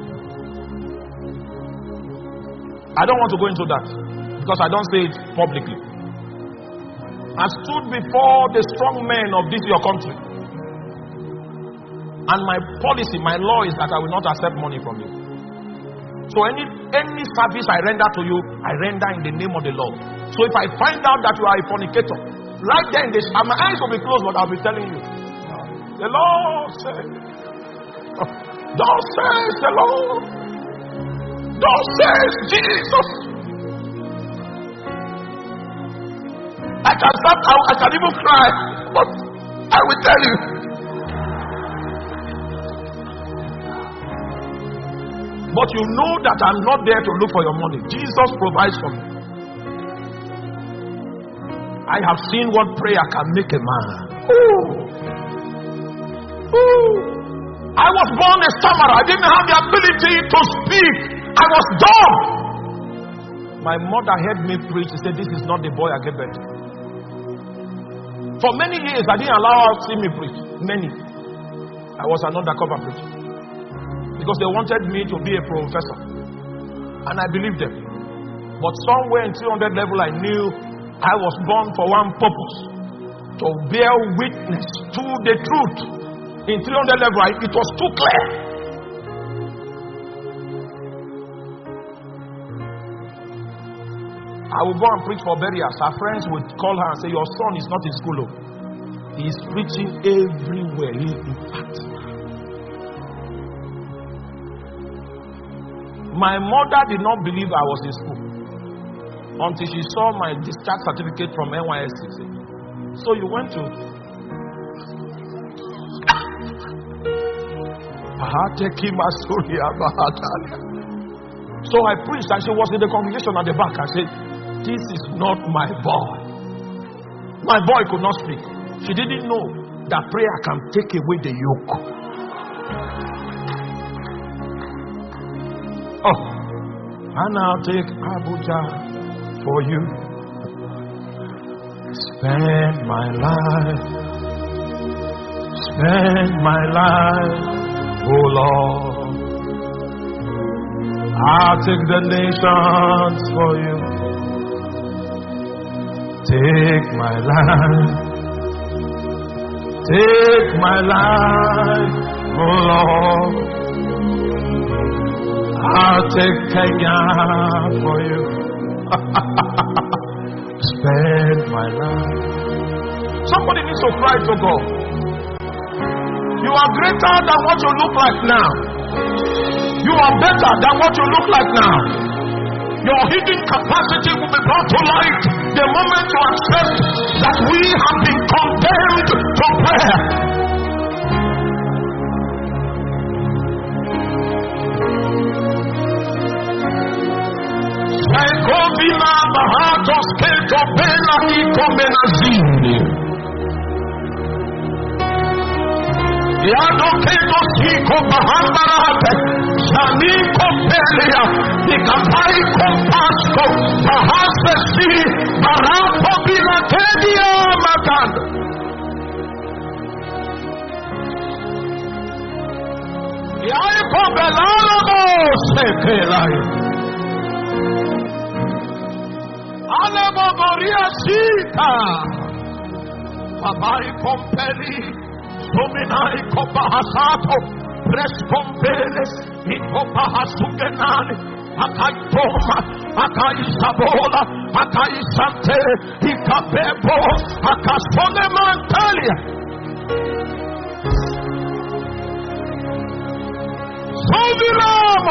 I don't want to go into that because I don't say it publicly. I stood before the strong men of this your country. And my policy, my law is that I will not accept money from you. So any any service I render to you, I render in the name of the Lord. So if I find out that you are a fornicator, right then this, my eyes will be closed, but I'll be telling you. The Lord said, thus says the Lord. Thus says Jesus. I can start, I, I can even cry, but I will tell you. But you know that I'm not there to look for your money. Jesus provides for me. I have seen what prayer can make a man. Ooh. Ooh. I was born a stammerer. I didn't have the ability to speak. I was dumb. My mother heard me preach. She said, this is not the boy I gave birth to. For many years, I didn't allow her to see me preach. Many. I was an undercover preacher. Because they wanted me to be a professor. And I believed them. But somewhere in three hundred level, I knew I was born for one purpose. To bear witness to the truth. In three hundred level, it was too clear. I would go and preach for burials. Our friends would call her and say, your son is not in school. He is preaching everywhere. He, in fact, my mother did not believe I was in school until she saw my discharge certificate from N Y S C. So you went to So I preached and she was in the congregation at the back. I said, this is not my boy. My boy could not speak. She didn't know that prayer can take away the yoke. Oh, and I'll take Abuja for you. Spend my life, spend my life, oh Lord. I'll take the nations for you. Take my life, take my life, oh Lord. I'll take Kenya for you. Spend my life. Somebody needs to cry to God. You are greater than what you look like now. You are better than what you look like now. Your hidden capacity will be brought to light the moment you accept that we have been condemned to prayer. Sekovina bahatos keto bela ikomenazini. Yado keto siko bahambarate. Saniko pelia. Nikapai kompasko. Bahasesi. Barapo bilatedia matando. Yaiko belano sekelai. Alemogoria sita. Papai compeli. Dominai copahasato. Prescompeles. Icopahasugenani. Akai toma. Akai sabola. Akai sante. Ikapebo. Akasone mantalia. Soviramo.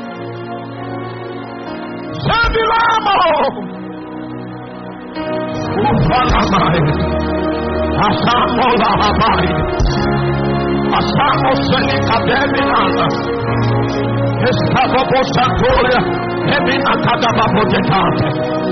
Soviramo. Ufalamai, Asamo Lahamai, Asamo Selikabemina, Estavo Bosatoria, Emina Kadababogetate,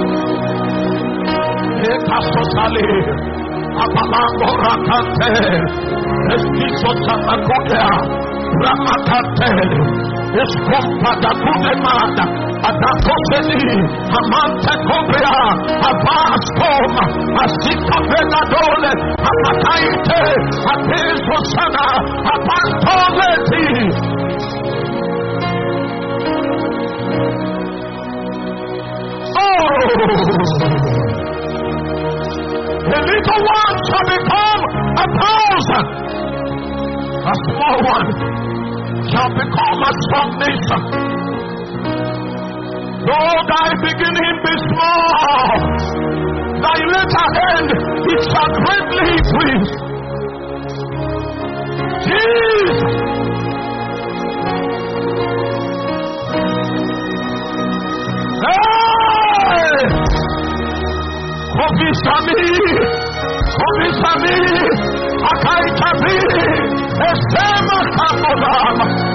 Ekasosali, Apalango Rakante, Eskiso Tamakuya, Ramakate, Escompada Kudemada. Adakoseli, Amante Cobria, Abascom, Asika Venadole, Apataite, Atesosana, Apantoleti. Oh, the little one shall become a thousand, a small one shall become a strong nation. Though thy beginning be small, thy latter end it shall greatly increase. Jesus. Hey! Kobisami, Kobisami, Akaitabi, Estema Kamodama.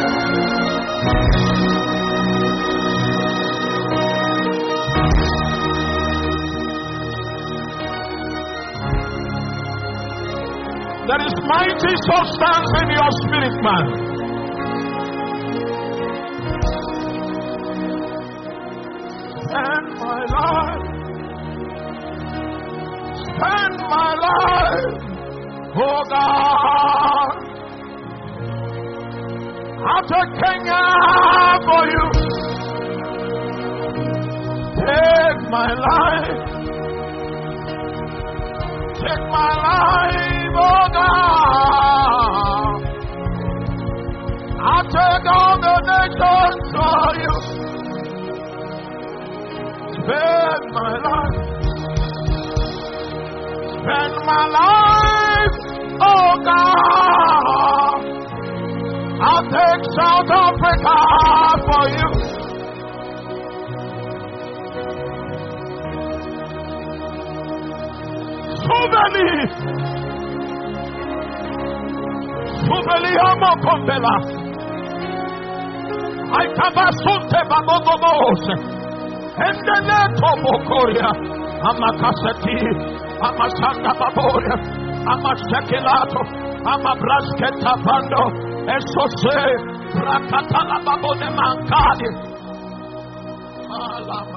There is mighty substance in your spirit, man. Spend my life. Spend my life. oh God. I'll take Kenya for you. Take my life. Take my life, oh God. I'll take all the nations for you. Spend my life. Spend my life, oh God. I'll take South Africa for you. Subeli, Subeli Amokombela. I kabasunte babogobos. Endeleto bokoria. Amakaseti. Amasanda baboria. Amasekilato. Amabrasketa bando. Esose. Rakatala babone mankadi. Alama.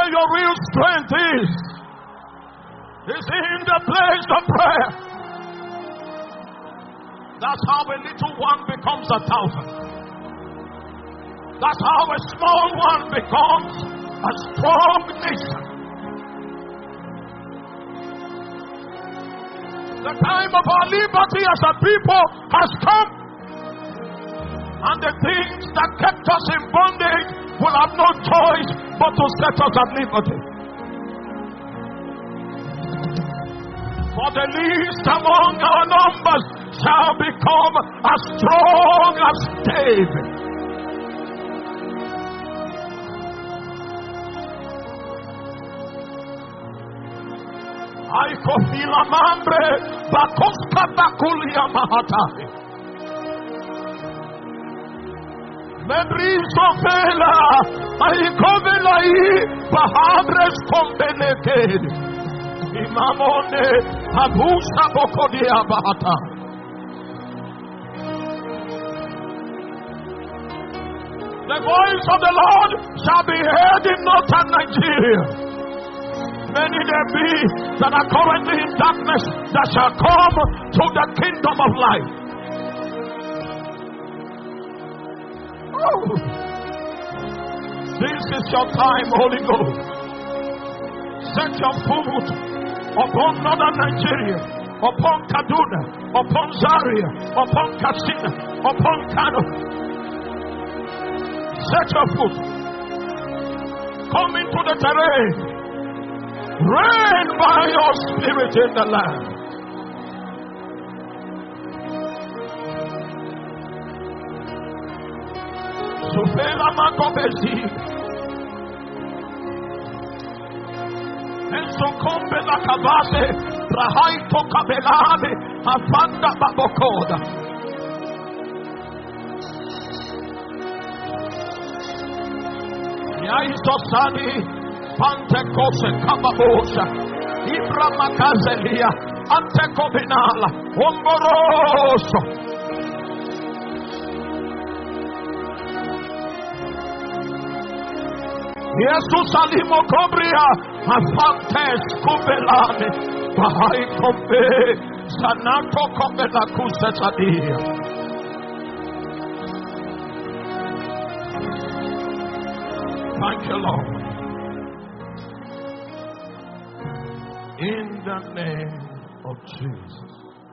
where your real strength is, is in the place of prayer. That's how a little one becomes a thousand. That's how a small one becomes a strong nation. The time of our liberty as a people has come. And the things that kept us in bondage will have no choice but to set us at liberty. For the least among our numbers shall become as strong as David. I kofila mambre bakoska bakulia mahatahi. Mebriso fela I kovela I bahabres kombeneked. Imamone abusa bokodia bahata. The voice of the Lord shall be heard in northern Nigeria. Many there be that are currently in darkness that shall come to the kingdom of light. Oh. This is your time, Holy Ghost. Set your foot upon northern Nigeria, upon Kaduna, upon Zaria, upon Katsina, upon Kano. Set your foot. Come into the terrain. Reign by your spirit in the land. Sufela makobezi. Enso kombe la kabase. Rahaito kabelade. Afanda babokoda. Yaiso sani. Pantecoste Kababosa Ibra Makazelia Antecovinala Omboroso Jesus Alimo Cobria Afantes Kubelane Bahai Kombe Sanato Kobela Kusesadia. Thank you, Lord. In the name of Jesus.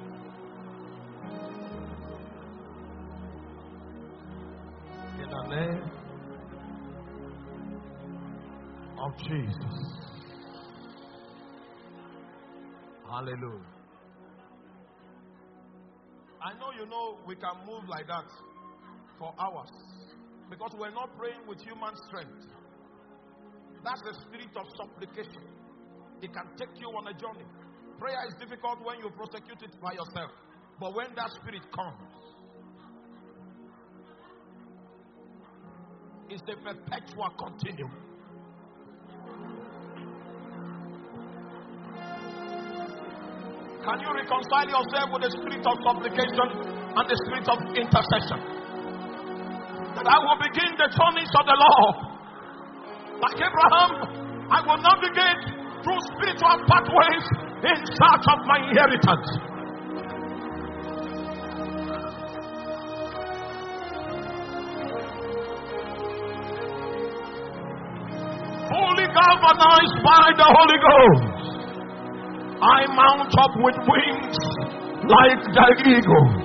In the name of Jesus. Hallelujah. I know you know we can move like that for hours because we're not praying with human strength. That's the spirit of supplication. It can take you on a journey. Prayer is difficult when you prosecute it by yourself. But when that spirit comes, it's a perpetual continuum. Can you reconcile yourself with the spirit of supplication and the spirit of intercession? That I will begin the journeys of the Lord. Like Abraham, I will navigate through spiritual pathways in search of my inheritance. Fully galvanized by the Holy Ghost, I mount up with wings like the eagle.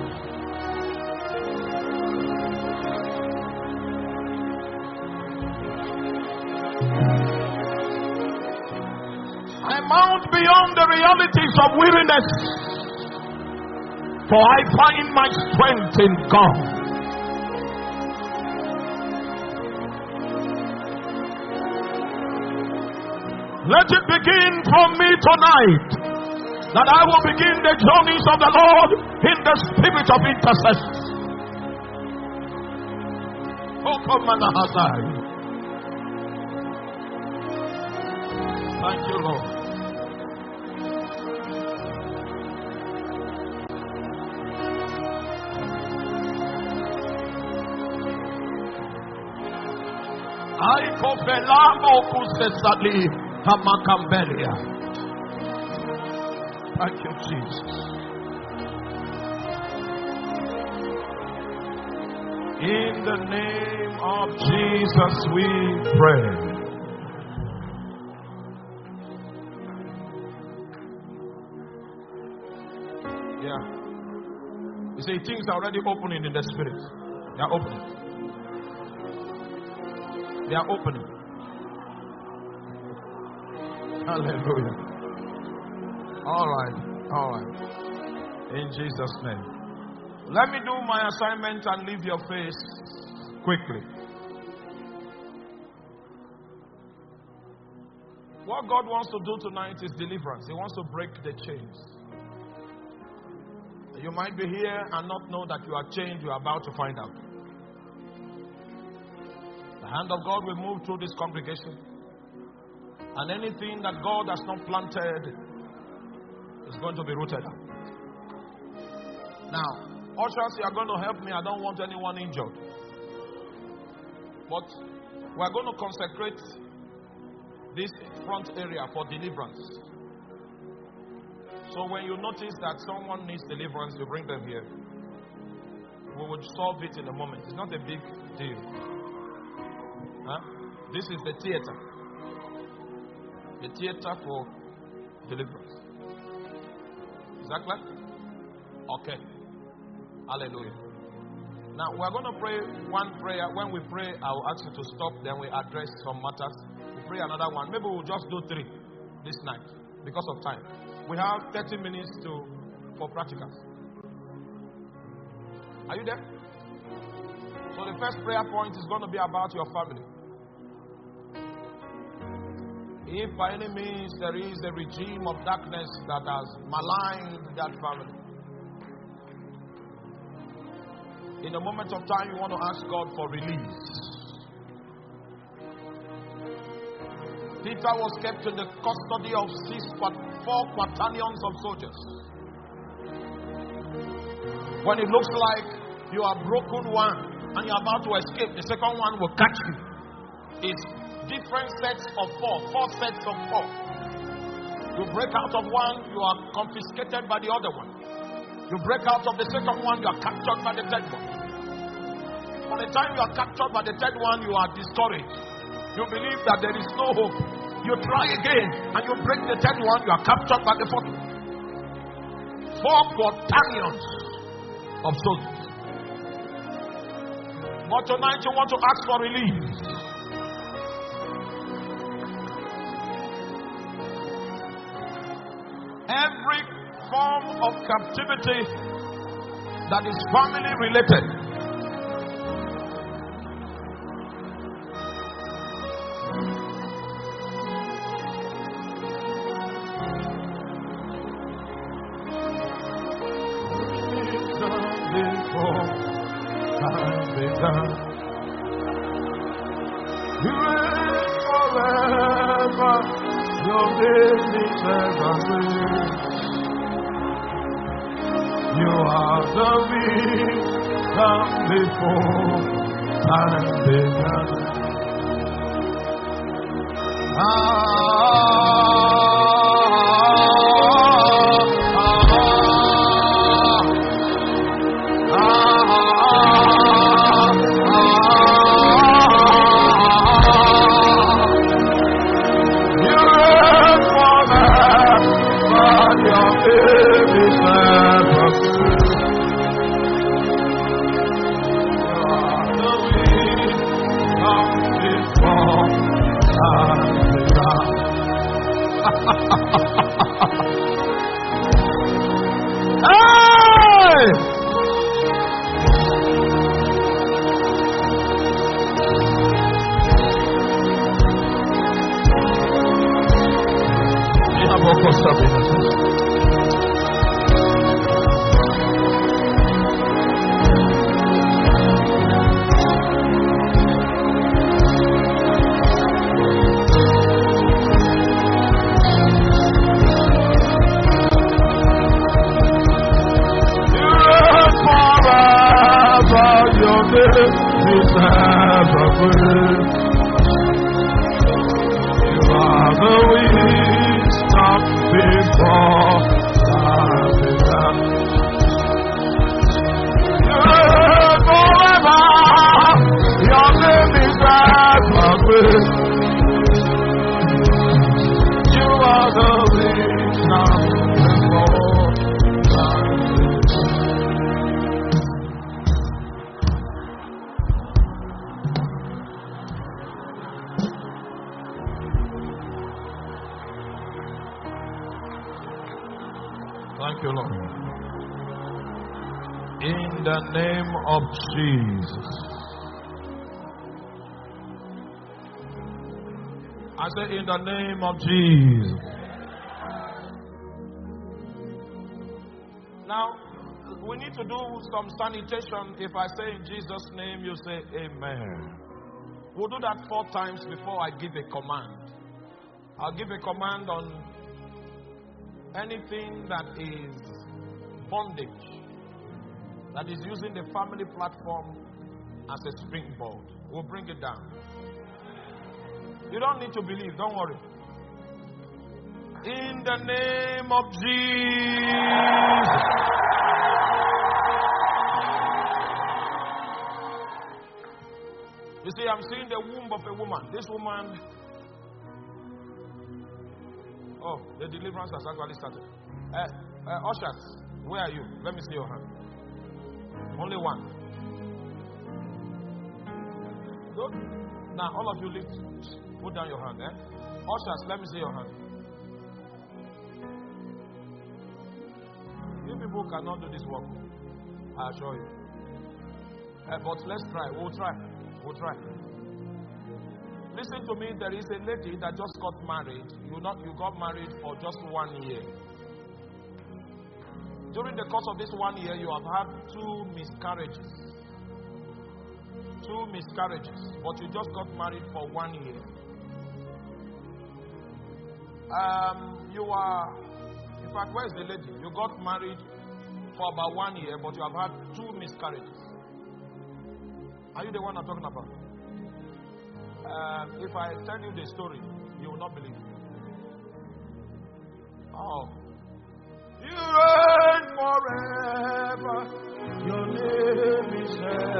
Mount beyond the realities of weariness, for I find my strength in God. Let it begin from me tonight, that I will begin the journeys of the Lord in the spirit of intercession. Oh, come on, thank you, Lord. Thank you, Jesus. In the name of Jesus we pray. Yeah. You see, things are already opening in the spirit. They are opening. They are opening. Hallelujah. All right. All right. In Jesus' name. Let me do my assignment and leave your face quickly. What God wants to do tonight is deliverance. He wants to break the chains. You might be here and not know that you are chained. You are about to find out. The hand of God will move through this congregation. And anything that God has not planted is going to be rooted out. Now, ushers, you are going to help me. I don't want anyone injured. But we are going to consecrate this front area for deliverance. So when you notice that someone needs deliverance, you bring them here. We will solve it in a moment. It's not a big deal. Huh? This is the theater. The theater for deliverance. Is that clear? Okay. Hallelujah. Now we are going to pray one prayer. When we pray, I will ask you to stop. Then we address some matters. We pray another one. Maybe we'll just do three this night because of time. We have thirty minutes to for practicals. Are you there? So the first prayer point is going to be about your family. If by any means there is a regime of darkness that has maligned that family, in a moment of time you want to ask God for release. Peter was kept in the custody of six, four quaternions of soldiers. When it looks like you are broken one and you're about to escape, the second one will catch you. It's different sets of four, four sets of four. You break out of one, you are confiscated by the other one. You break out of the second one, you are captured by the third one. By the time you are captured by the third one, you are discouraged. You believe that there is no hope. You try again and you break the third one, you are captured by the fourth one. Four quaternions of soldiers. But tonight you want to ask for release. Every form of captivity that is family related, you reign forever, your name is evergreen. You are the wisdom before time began. Ah. are the wisdom before time began. Forever, your name is evermore. You are the wisdom before time began. Thank you, Lord. In the name of Jesus. I say in the name of Jesus. Now, we need to do some sanitation. If I say in Jesus' name, you say amen. We'll do that four times before I give a command. I'll give a command on anything that is bondage, that is using the family platform as a springboard. We'll bring it down. You don't need to believe, don't worry. In the name of Jesus. You see, I'm seeing the womb of a woman. This woman, oh, the deliverance has actually started. Uh, uh, ushers, where are you? Let me see your hand. Only one. Good. Now, all of you lift. Put down your hand. Eh? Ushers, let me see your hand. You people cannot do this work. I assure you. Uh, but let's try. We'll try. We'll try. Listen to me. There is a lady that just got married. You not. You got married for just one year. During the course of this one year, you have had two miscarriages. Two miscarriages. But you just got married for one year. Um, you are, in fact, where's the lady? You got married for about one year, but you have had two miscarriages. Are you the one I'm talking about? Um, if I tell you the story, you will not believe. Oh. You reign forever. Your name is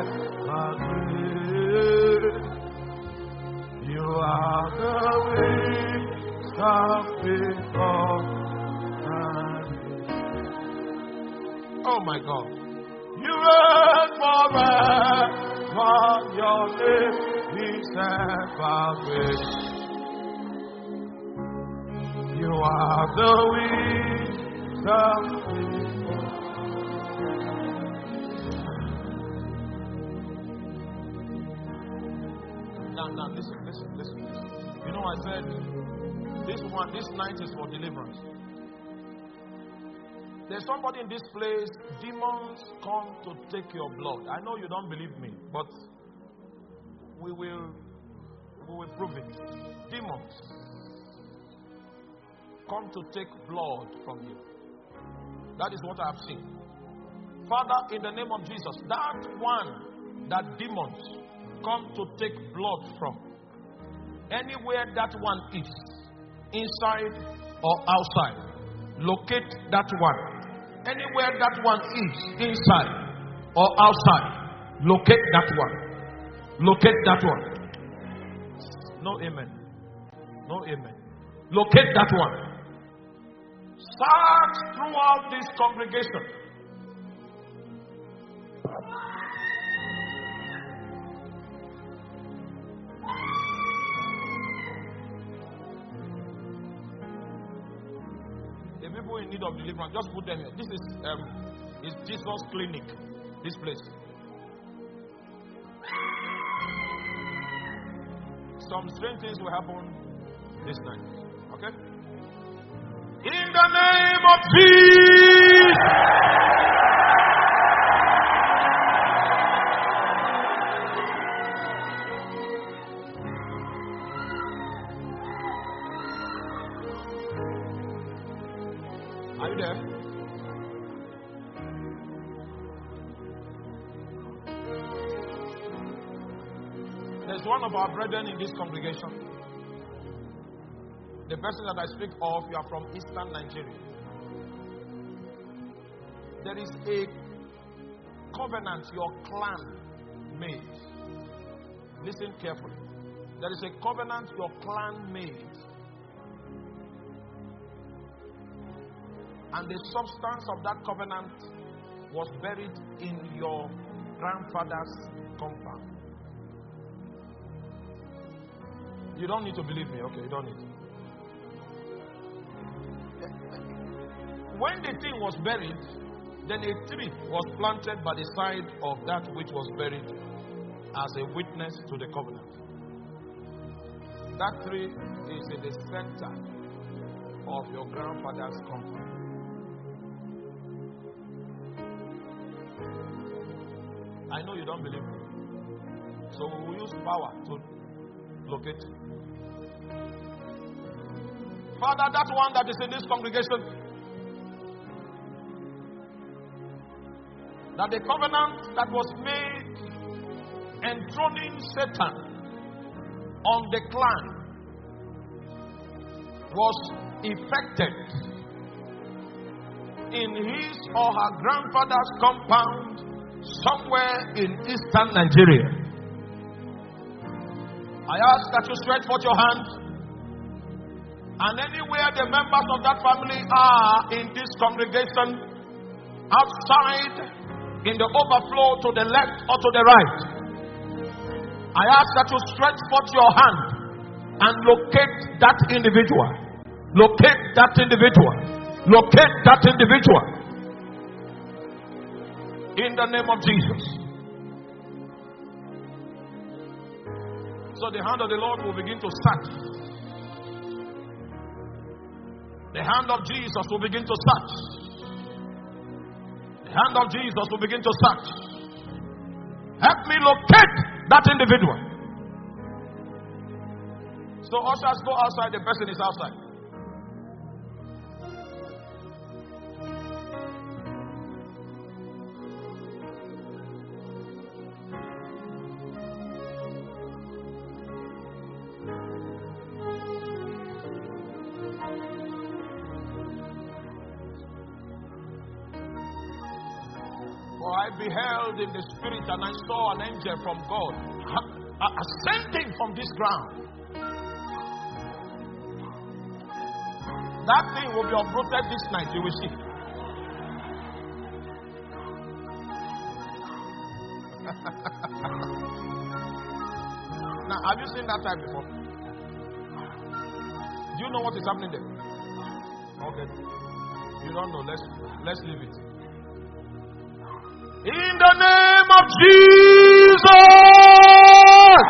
evermore. You are the wisdom before time. Oh my God. You reign forever. Your name is evermore. You are the wisdom before. Now, now, listen, listen, listen, listen. You know, I said this one, this night is for deliverance. There's somebody in this place. Demons come to take your blood. I know you don't believe me, but we will, we will prove it. Demons come to take blood from you. That is what I have seen. Father, in the name of Jesus, that one that demons come to take blood from, anywhere that one is, inside or outside, locate that one. Anywhere that one is, inside or outside, locate that one. Locate that one. No amen. No amen. Locate that one. Search throughout this congregation. The people in need of deliverance, just put them here. This is um, is Jesus Clinic. This place. Some strange things will happen this night. Okay? In the name of Jesus. Are you there? There's one of our brethren in this congregation. The person that I speak of, you are from Eastern Nigeria. There is a covenant your clan made. Listen carefully. There is a covenant your clan made. And the substance of that covenant was buried in your grandfather's compound. You don't need to believe me. Okay, you don't need to. When the thing was buried, then a tree was planted by the side of that which was buried as a witness to the covenant. That tree is in the center of your grandfather's compound. I know you don't believe me. So we will use power to locate you. Father, that one that is in this congregation, that the covenant that was made enthroning Satan on the clan was effected in his or her grandfather's compound somewhere in Eastern Nigeria. I ask that you stretch forth your hand, and anywhere the members of that family are in this congregation, outside, in the overflow, to the left or to the right, I ask that you stretch forth your hand and locate that individual. Locate that individual. Locate that individual. In the name of Jesus. So the hand of the Lord will begin to search. The hand of Jesus will begin to search. The hand of Jesus will begin to search. Help me locate that individual. So ushers go outside, the person is outside. I beheld in the spirit, and I saw an angel from God ascending from this ground. That thing will be uprooted this night, you will see. Now, have you seen that type before? Do you know what is happening there? Okay. You don't know. Let's let's leave it. In the name of Jesus!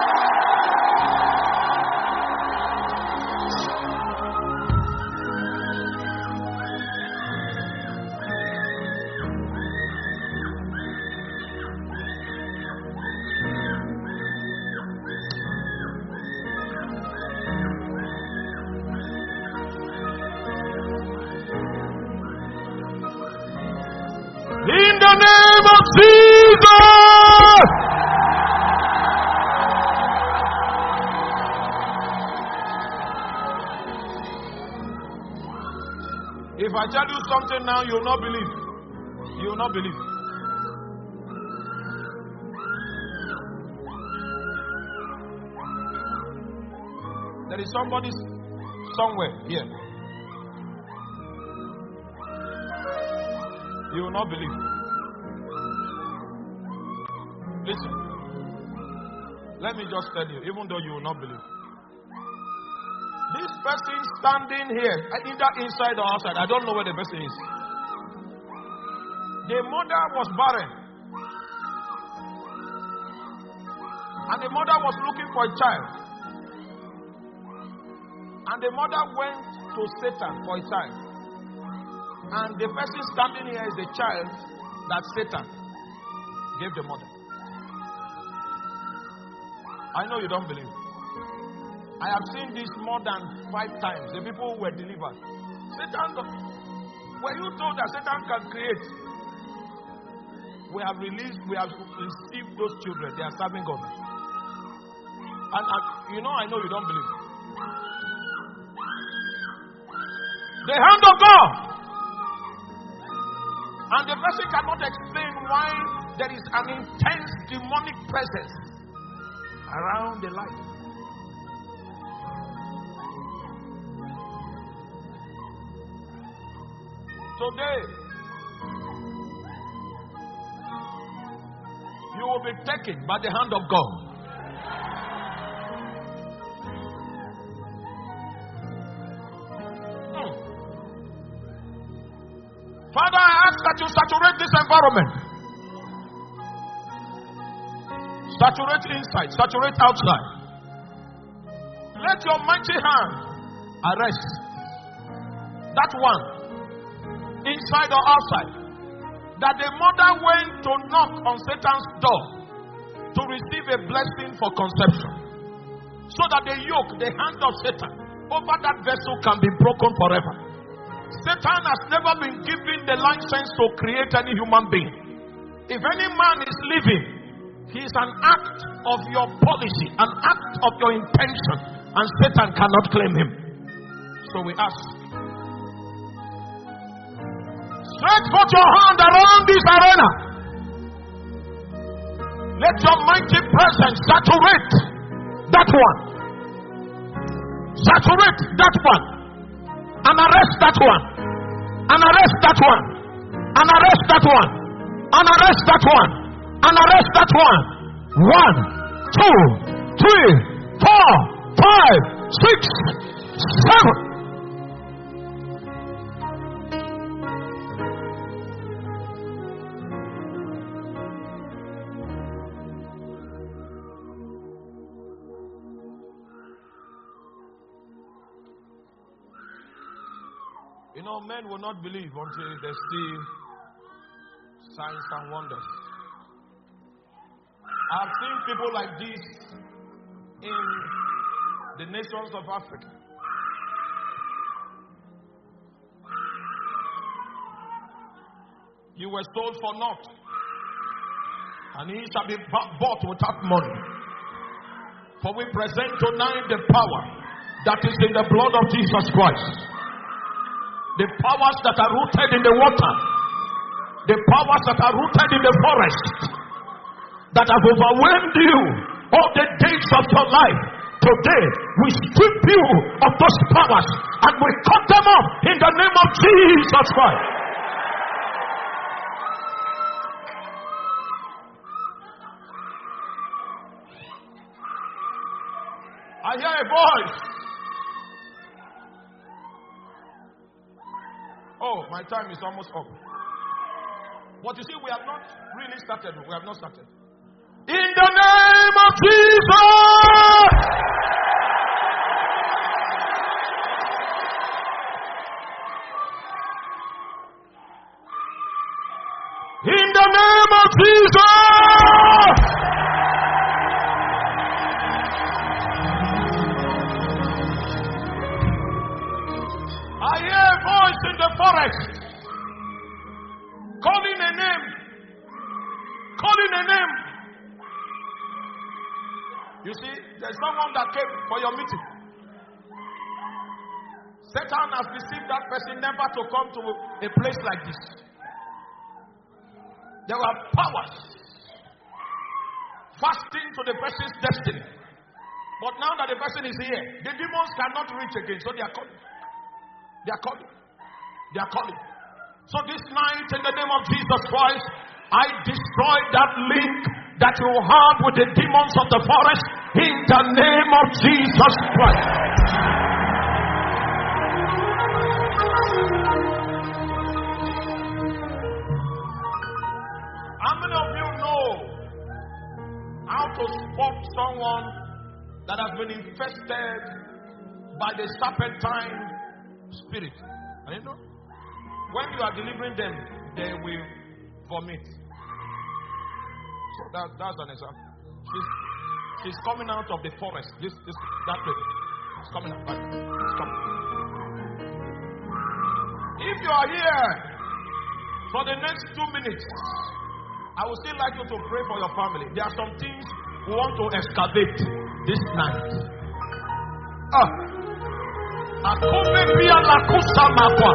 In the name of Jesus! If I tell you something now, you will not believe. You will not believe. There is somebody somewhere here. You will not believe. Listen. Let me just tell you, even though you will not believe. This person standing here, either inside or outside, I don't know where the person is. The mother was barren. And the mother was looking for a child. And the mother went to Satan for a child. And the person standing here is the child that Satan gave the mother. I know you don't believe. I have seen this more than five times. The people who were delivered. Satan, were you told that Satan can create? We have released, we have received those children. They are serving God. And, and you know, I know you don't believe. The hand of God. And the person cannot explain why there is an intense demonic presence around the light. Today, you will be taken by the hand of God. Father, I ask that you saturate this environment. Saturate inside, saturate outside. Let your mighty hand arrest that one, inside or outside, that the mother went to knock on Satan's door to receive a blessing for conception, so that the yoke, the hand of Satan over that vessel can be broken forever. Satan has never been given the license to create any human being. If any man is living, he is an act of your policy, an act of your intention, and Satan cannot claim him. So we ask, stretch forth your hand around this arena. Let your mighty presence saturate that one. Saturate that one. And arrest that one. And arrest that one. And arrest that one. And arrest that one. And arrest that one. One, two, three, four, five, six, seven. You know, men will not believe until they see signs and wonders. I've seen people like this in the nations of Africa. You were sold for naught, and he shall be bought without money. For we present tonight the power that is in the blood of Jesus Christ. The powers that are rooted in the water, the powers that are rooted in the forest, that have overwhelmed you all the days of your life. Today, we strip you of those powers and we cut them off in the name of Jesus Christ. I hear a voice. Oh, my time is almost up. But you see, we have not really started. We have not started. In the name of Jesus! In the name of Jesus! I hear a voice in the forest calling a name, calling a name. You see, there's someone that came for your meeting. Satan has deceived that person never to come to a place like this. There are powers fasting to the person's destiny. But now that the person is here, the demons cannot reach again, so they are calling. They are calling. They are calling. So this night, in the name of Jesus Christ, I destroy that link that you have with the demons of the forest in the name of Jesus Christ. How many of you know how to spot someone that has been infested by the serpentine spirit? I didn't know. When you are delivering them, they will vomit. So that, that's an example. She's, she's coming out of the forest. This, this, that place. It's coming out. It's coming. If you are here for the next two minutes, I would still like you to pray for your family. There are some things we want to excavate this night. Ah. Akume pia la kusa mapwa.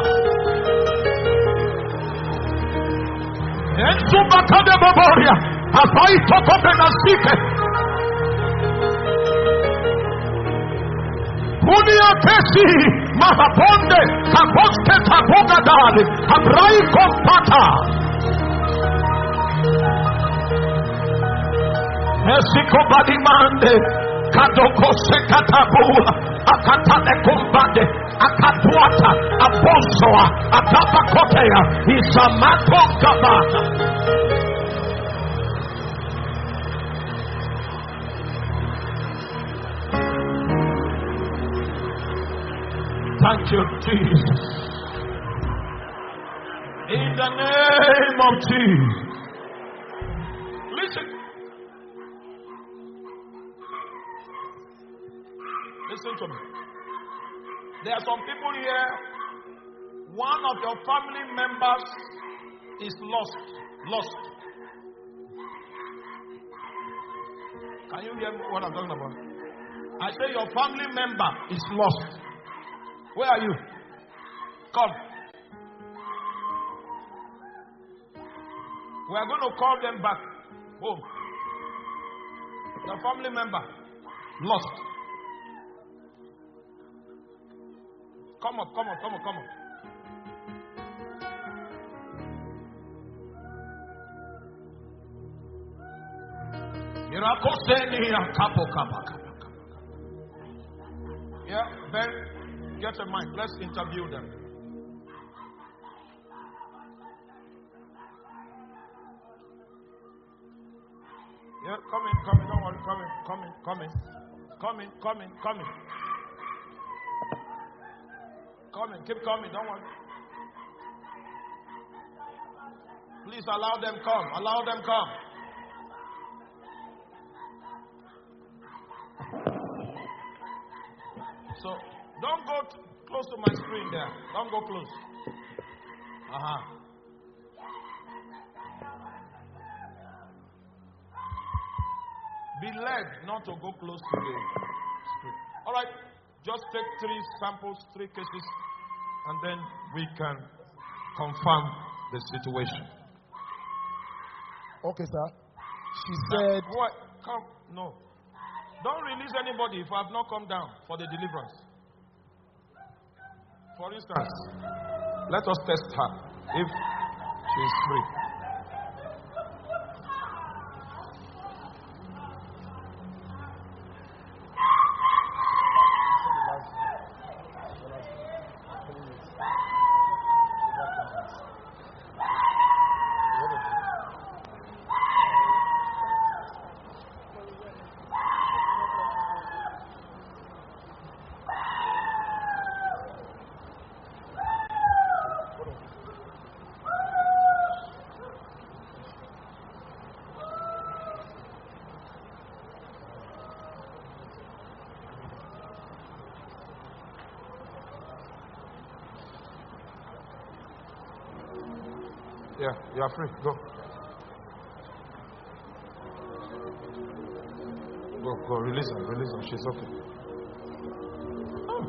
Enzu bakade boboria. Apai toko benasike. Kunia kesi. Mahaponde. Kaposke tabuga dali. Abrai kompata. Esiko badimande. Kadoko sekatabua. Akatane kumbade. Akatuata. Aponsoa. Akapakotea. Isamato kabata. Thank you, Jesus. In the name of Jesus. Listen. Listen to me. There are some people here. One of your family members is lost. Lost. Can you hear what I'm talking about? I say your family member is lost. Where are you? Come. We are going to call them back. Boom. Your family member lost. Come up, come up, come up, come up. Yeah, Ben, get a mic. Let's interview them. Yeah, come in, come in, don't worry, come in, come in, come in, come in, come in, come in. Come in, keep coming, don't worry. Please allow them come, allow them come. So, don't go t- close to my screen there. Don't go close. Uh-huh. Be led not to go close to the screen. All right. Just take three samples, three cases, and then we can confirm the situation. Okay, sir. She said... Now, what? Come. No. Don't release anybody if I have not come down for the deliverance. For instance, let us test her if she is free. Yeah, you are free. Go. Go, go. Release her. Release her. She's okay. Oh.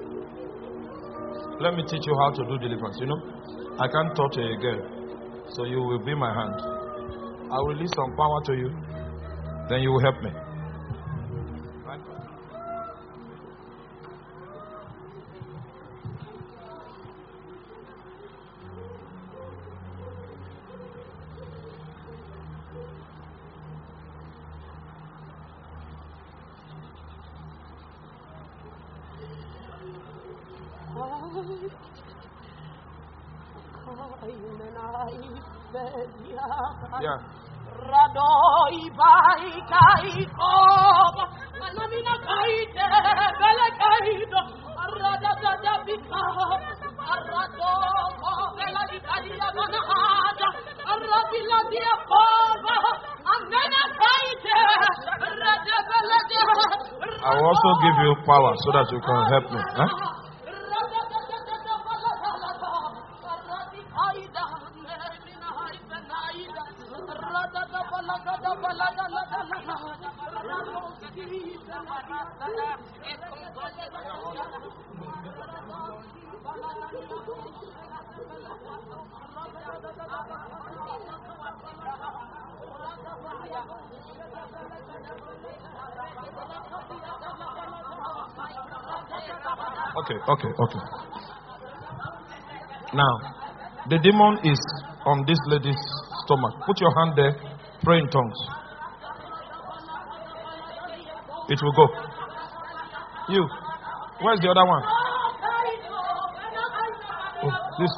Let me teach you how to do deliverance. You know, I can't touch a girl. So you will be my hand. I will release some power to you. Then you will help me. Right? Yeah. Radoi bai kai koba anamina kaite bele kaido arada da bika arado bela di kadia bana ada arabila dia koba amena kaite arada bela dia. I will also give you power so that you can help me. Huh? Okay, okay, okay. Now, the demon is on this lady's stomach. Put your hand there. Pray in tongues. It will go. You. Where's the other one? Oh, this.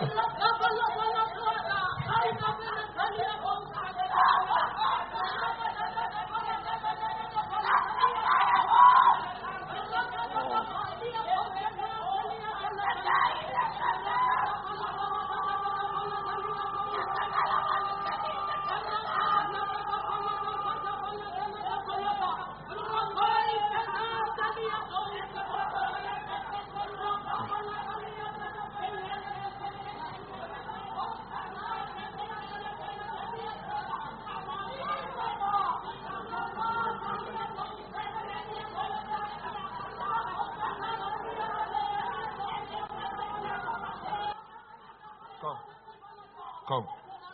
Come.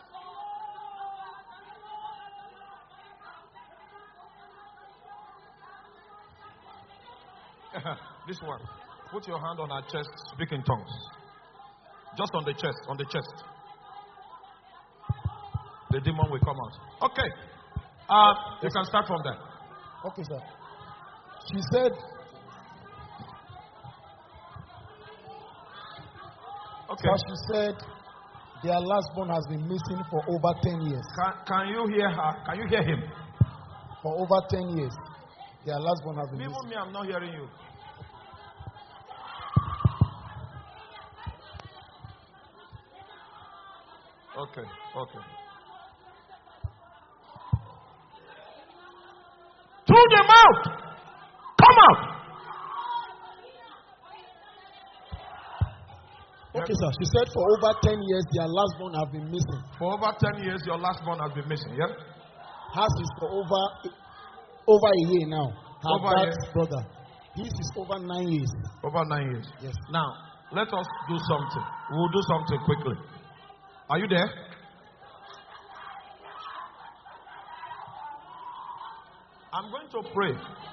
This one. Put your hand on her chest. Speak in tongues. Just on the chest. On the chest. The demon will come out. Okay. Uh, you can start from there. Okay, sir. She said. Okay. Sir, she said. Their last born has been missing for over ten years. Can, can you hear her? Can you hear him? For over ten years. Their last born has been Even missing. me, I'm not hearing you. Okay, okay. Through the mouth! Come out! Okay, sir. She said for over ten years, their last born have been missing. For over ten years, your last born has been missing, yeah? Hers is for over over a year now. Her Over a dad's year. brother. His is over nine years. Over nine years. Yes. Now, let us do something. We'll do something quickly. Are you there? I'm going to pray.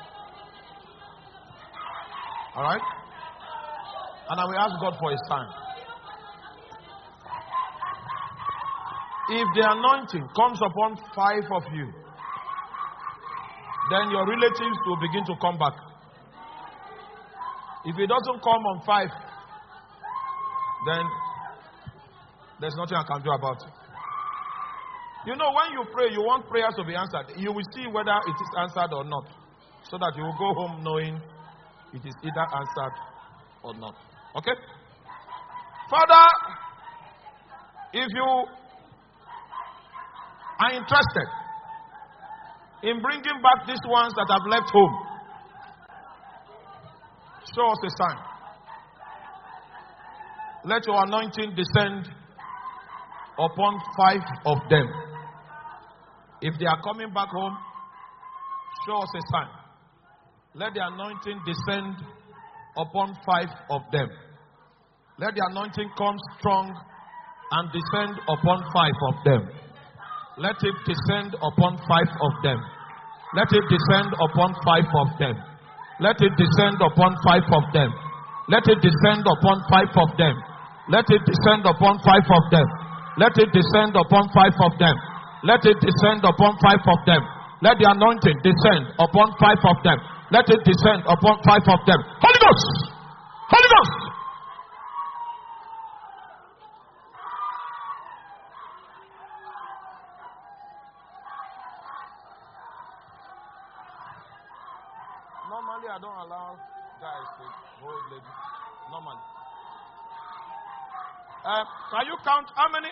All right? And I will ask God for his time. If the anointing comes upon five of you, then your relatives will begin to come back. If it doesn't come on five, then there's nothing I can do about it. You know, when you pray, you want prayers to be answered. You will see whether it is answered or not. So that you will go home knowing it is either answered or not. Okay? Father, if you are interested in bringing back these ones that have left home, show us a sign. Let your anointing descend upon five of them. If they are coming back home, show us a sign. Let the anointing descend upon five of them. Let the anointing come strong and descend upon five of them. Let it descend upon five of them. Let it descend upon five of them. Let it descend upon five of them. Let it descend upon five of them. Let it descend upon five of them. Let it descend upon five of them. Let it descend upon five of them. Let the anointing descend upon five of them. Let it descend upon five of them. Holy Ghost! Holy Ghost! Normally, I don't allow guys to hold ladies. Normally. Uh, can you count how many?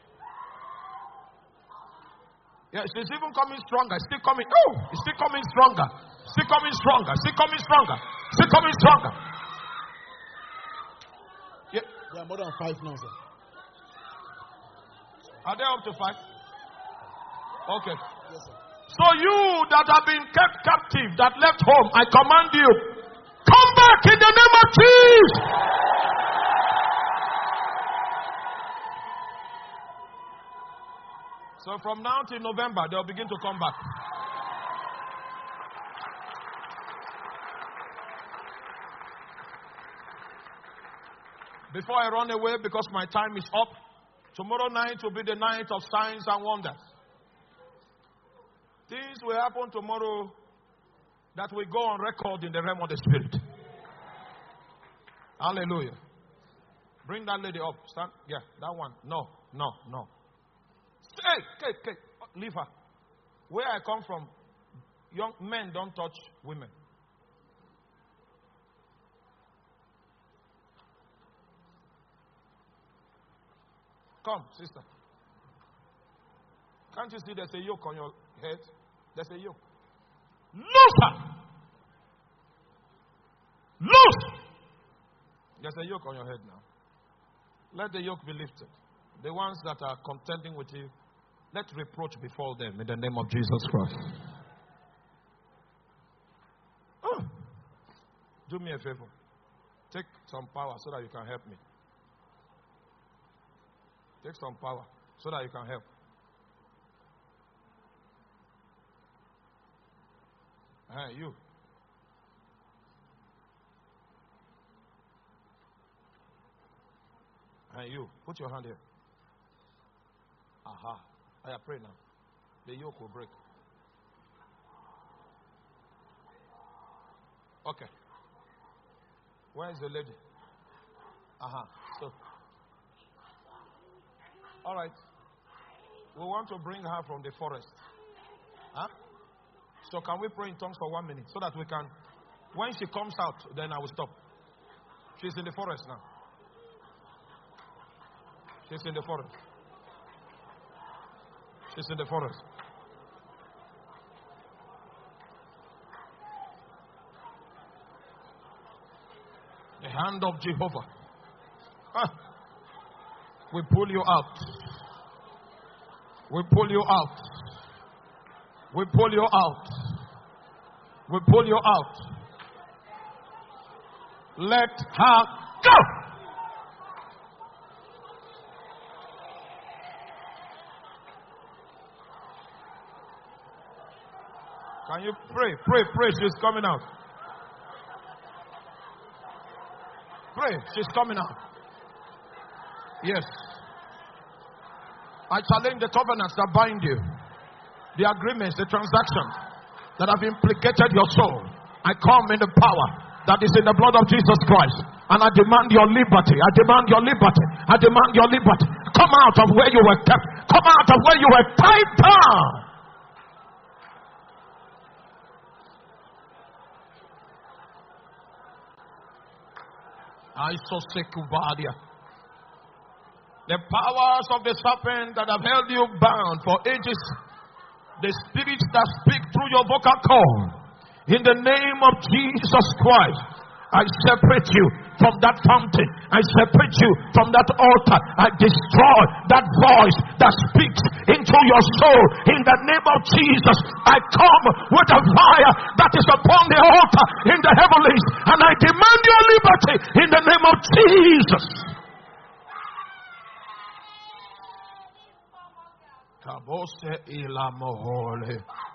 Yeah, she's even coming stronger. Still coming. Oh, it's still coming stronger. Still coming stronger. Still coming stronger. Still coming stronger. Yeah. There are more than five now, sir. Are they up to five? Okay. Yes, sir. So you that have been kept captive, that left home, I command you, come back in the name of Jesus. So from now till November, they'll begin to come back. Before I run away, because my time is up, tomorrow night will be the night of signs and wonders. Things will happen tomorrow that will go on record in the realm of the Spirit. Hallelujah. Bring that lady up. Stand. Yeah, that one. No, no, no. Hey, hey, hey. Leave her. Where I come from, young men don't touch women. Come, sister. Can't you see there's a yoke on your head? There's a yoke. Loose her! Loose! There's a yoke on your head now. Let the yoke be lifted. The ones that are contending with you, let reproach befall them in the name of Jesus Christ. Oh. Do me a favor. Take some power so that you can help me. Take some power so that you can help. Hey, you. Hey, you. Put your hand here. Aha. I pray now. The yoke will break. Okay. Where is the lady? Aha. So. All right. We want to bring her from the forest. Huh? So can we pray in tongues for one minute so that we can, when she comes out, then I will stop. She's in the forest now. She's in the forest. She's in the forest. The hand of Jehovah. Ah. We pull you out. We pull you out. We pull you out. We pull you out. Let her go. Can you pray? Pray, pray. She's coming out. Pray. She's coming out. Yes. I challenge the covenants that bind you. The agreements, the transactions that have implicated your soul. I come in the power that is in the blood of Jesus Christ. And I demand your liberty. I demand your liberty. I demand your liberty. Come out of where you were kept. Come out of where you were tied down. I so sick of the powers of the serpent that have held you bound for ages. The spirits that speak through your vocal cord. In the name of Jesus Christ, I separate you from that fountain. I separate you from that altar. I destroy that voice that speaks into your soul. In the name of Jesus, I come with a fire that is upon the altar in the heavenlies. And I demand your liberty in the name of Jesus. Kabose ilamohole.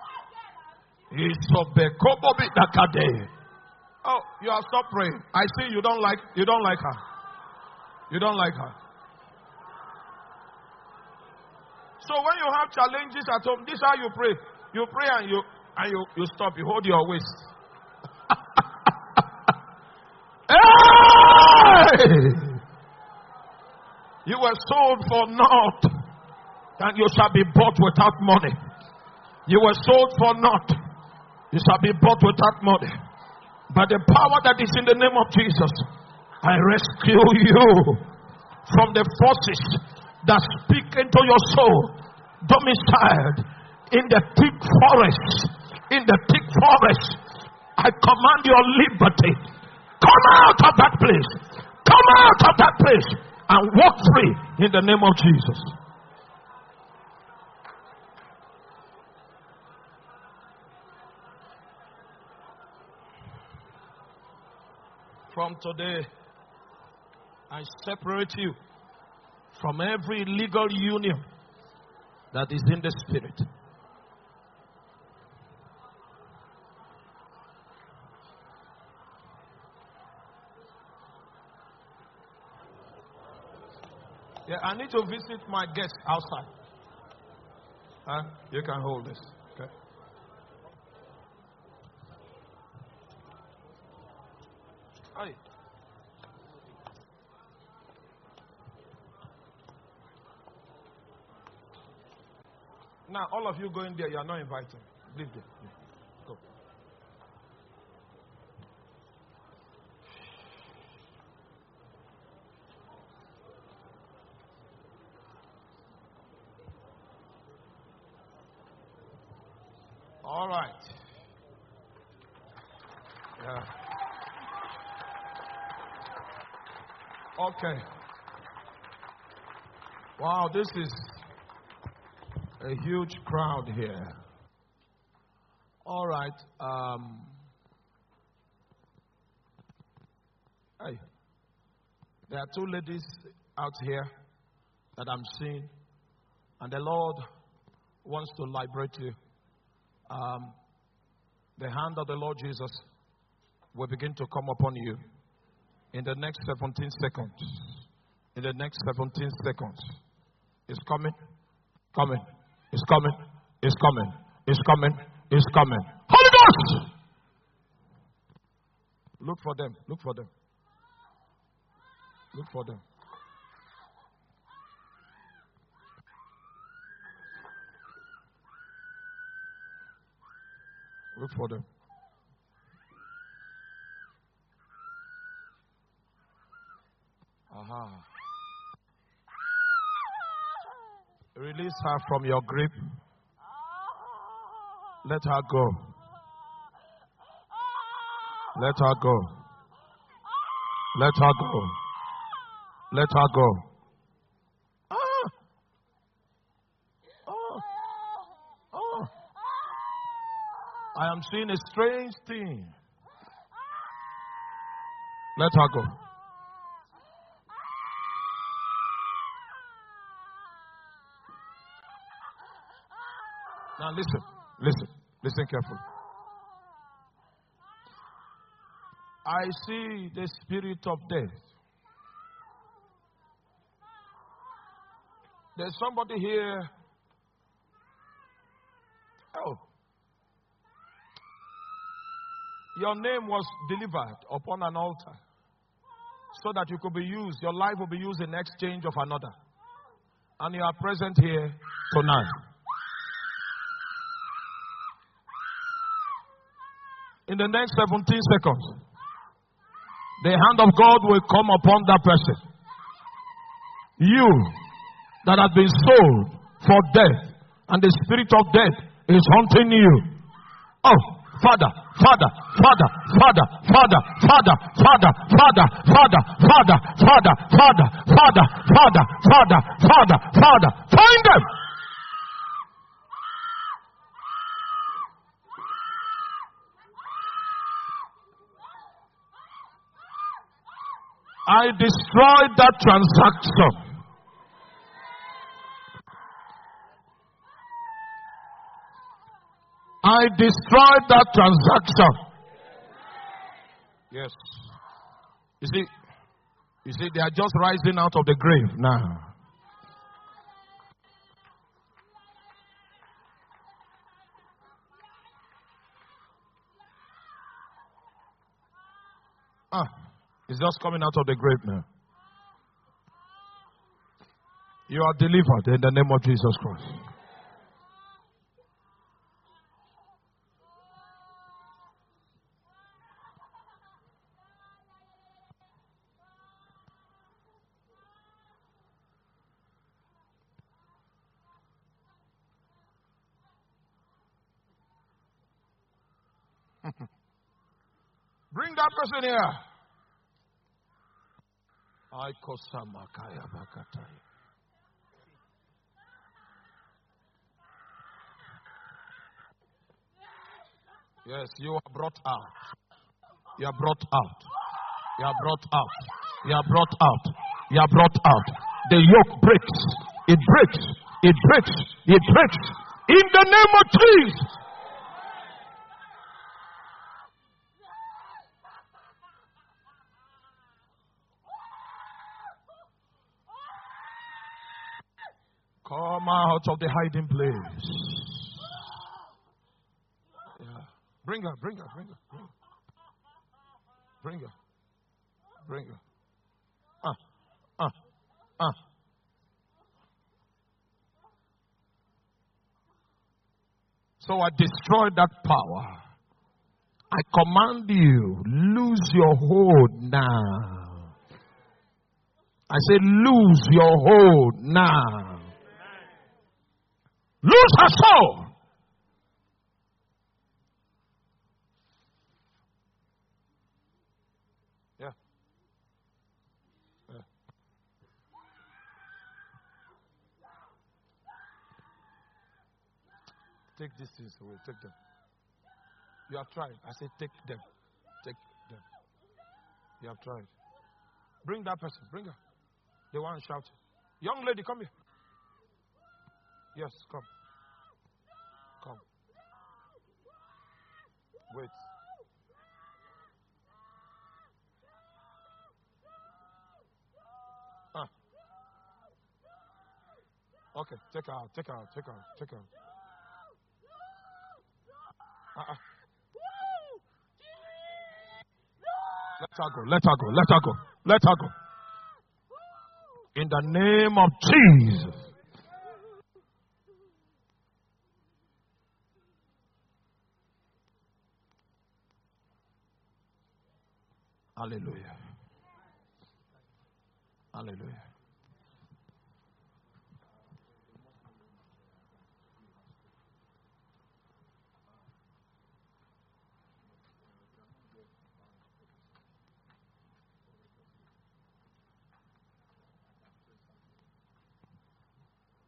Isobekobobidakade. Oh, you have stopped praying. I see you don't like you don't like her. You don't like her. So when you have challenges at home, this is how you pray. You pray and you and you, you stop. You hold your waist. Hey! You were sold for naught, and you shall be bought without money. You were sold for naught, you shall be bought without money. By the power that is in the name of Jesus, I rescue you from the forces that speak into your soul, domiciled in the thick forest. In the thick forest, I command your liberty. Come out of that place. Come out of that place and walk free in the name of Jesus. From today, I separate you from every legal union that is in the spirit. Yeah, I need to visit my guests outside. Huh? You can hold this. Okay. Hi. Now, all of you going there, you are not invited. Leave there. Yeah. Go. All right. Yeah. Okay. Wow, this is a huge crowd here. All right. Um, hey, there are two ladies out here that I'm seeing, and the Lord wants to liberate you. Um, the hand of the Lord Jesus will begin to come upon you in the next seventeen seconds. In the next seventeen seconds. It's coming. Coming. It's coming. It's coming. It's coming. It's coming. Holy Ghost! Look for them. Look for them. Look for them. Look for them. Aha. Release her from your grip. Let her go. Let her go. Let her go. Let her go. Ah. Oh. Oh. I am seeing a strange thing. Let her go. Now listen, listen, listen carefully. I see the spirit of death. There's somebody here. Oh. Your name was delivered upon an altar so that you could be used, your life will be used in exchange of another. And you are present here tonight. In the next seventeen seconds, the hand of God will come upon that person. You that have been sold for death, and the spirit of death is haunting you. Oh, Father, Father, Father, Father, Father, Father, Father, Father, Father, Father, Father, Father, Father, Father, Father, Father, Father, find them. I destroyed that transaction. I destroyed that transaction. Yes. You see, you see, they are just rising out of the grave now. Ah. It's just coming out of the grave now. You are delivered in the name of Jesus Christ. Bring that person here. I kosamakaya bakatai. Yes, you are brought out. You are brought out. You are brought out. You are brought out. You are brought out. The yoke breaks. It breaks. It breaks. It breaks. In the name of Jesus. Come out of the hiding place. Yeah. Bring her, bring her, bring her, bring her. Bring her. Bring her. Ah, ah, ah. So I destroyed that power. I command you, lose your hold now. I say, lose your hold now. Lose her soul. Yeah. Yeah. Take these things away. Take them. You have tried. I say, take them. Take them. You have tried. Bring that person. Bring her. The one shouting. Young lady, come here. Yes, come. Come. Wait. Ah. Okay, take her out. Take her out. Take her out. Take her out. Uh-uh. Let her go. Let her go. Let her go. Let her go. In the name of Jesus. Hallelujah. Hallelujah.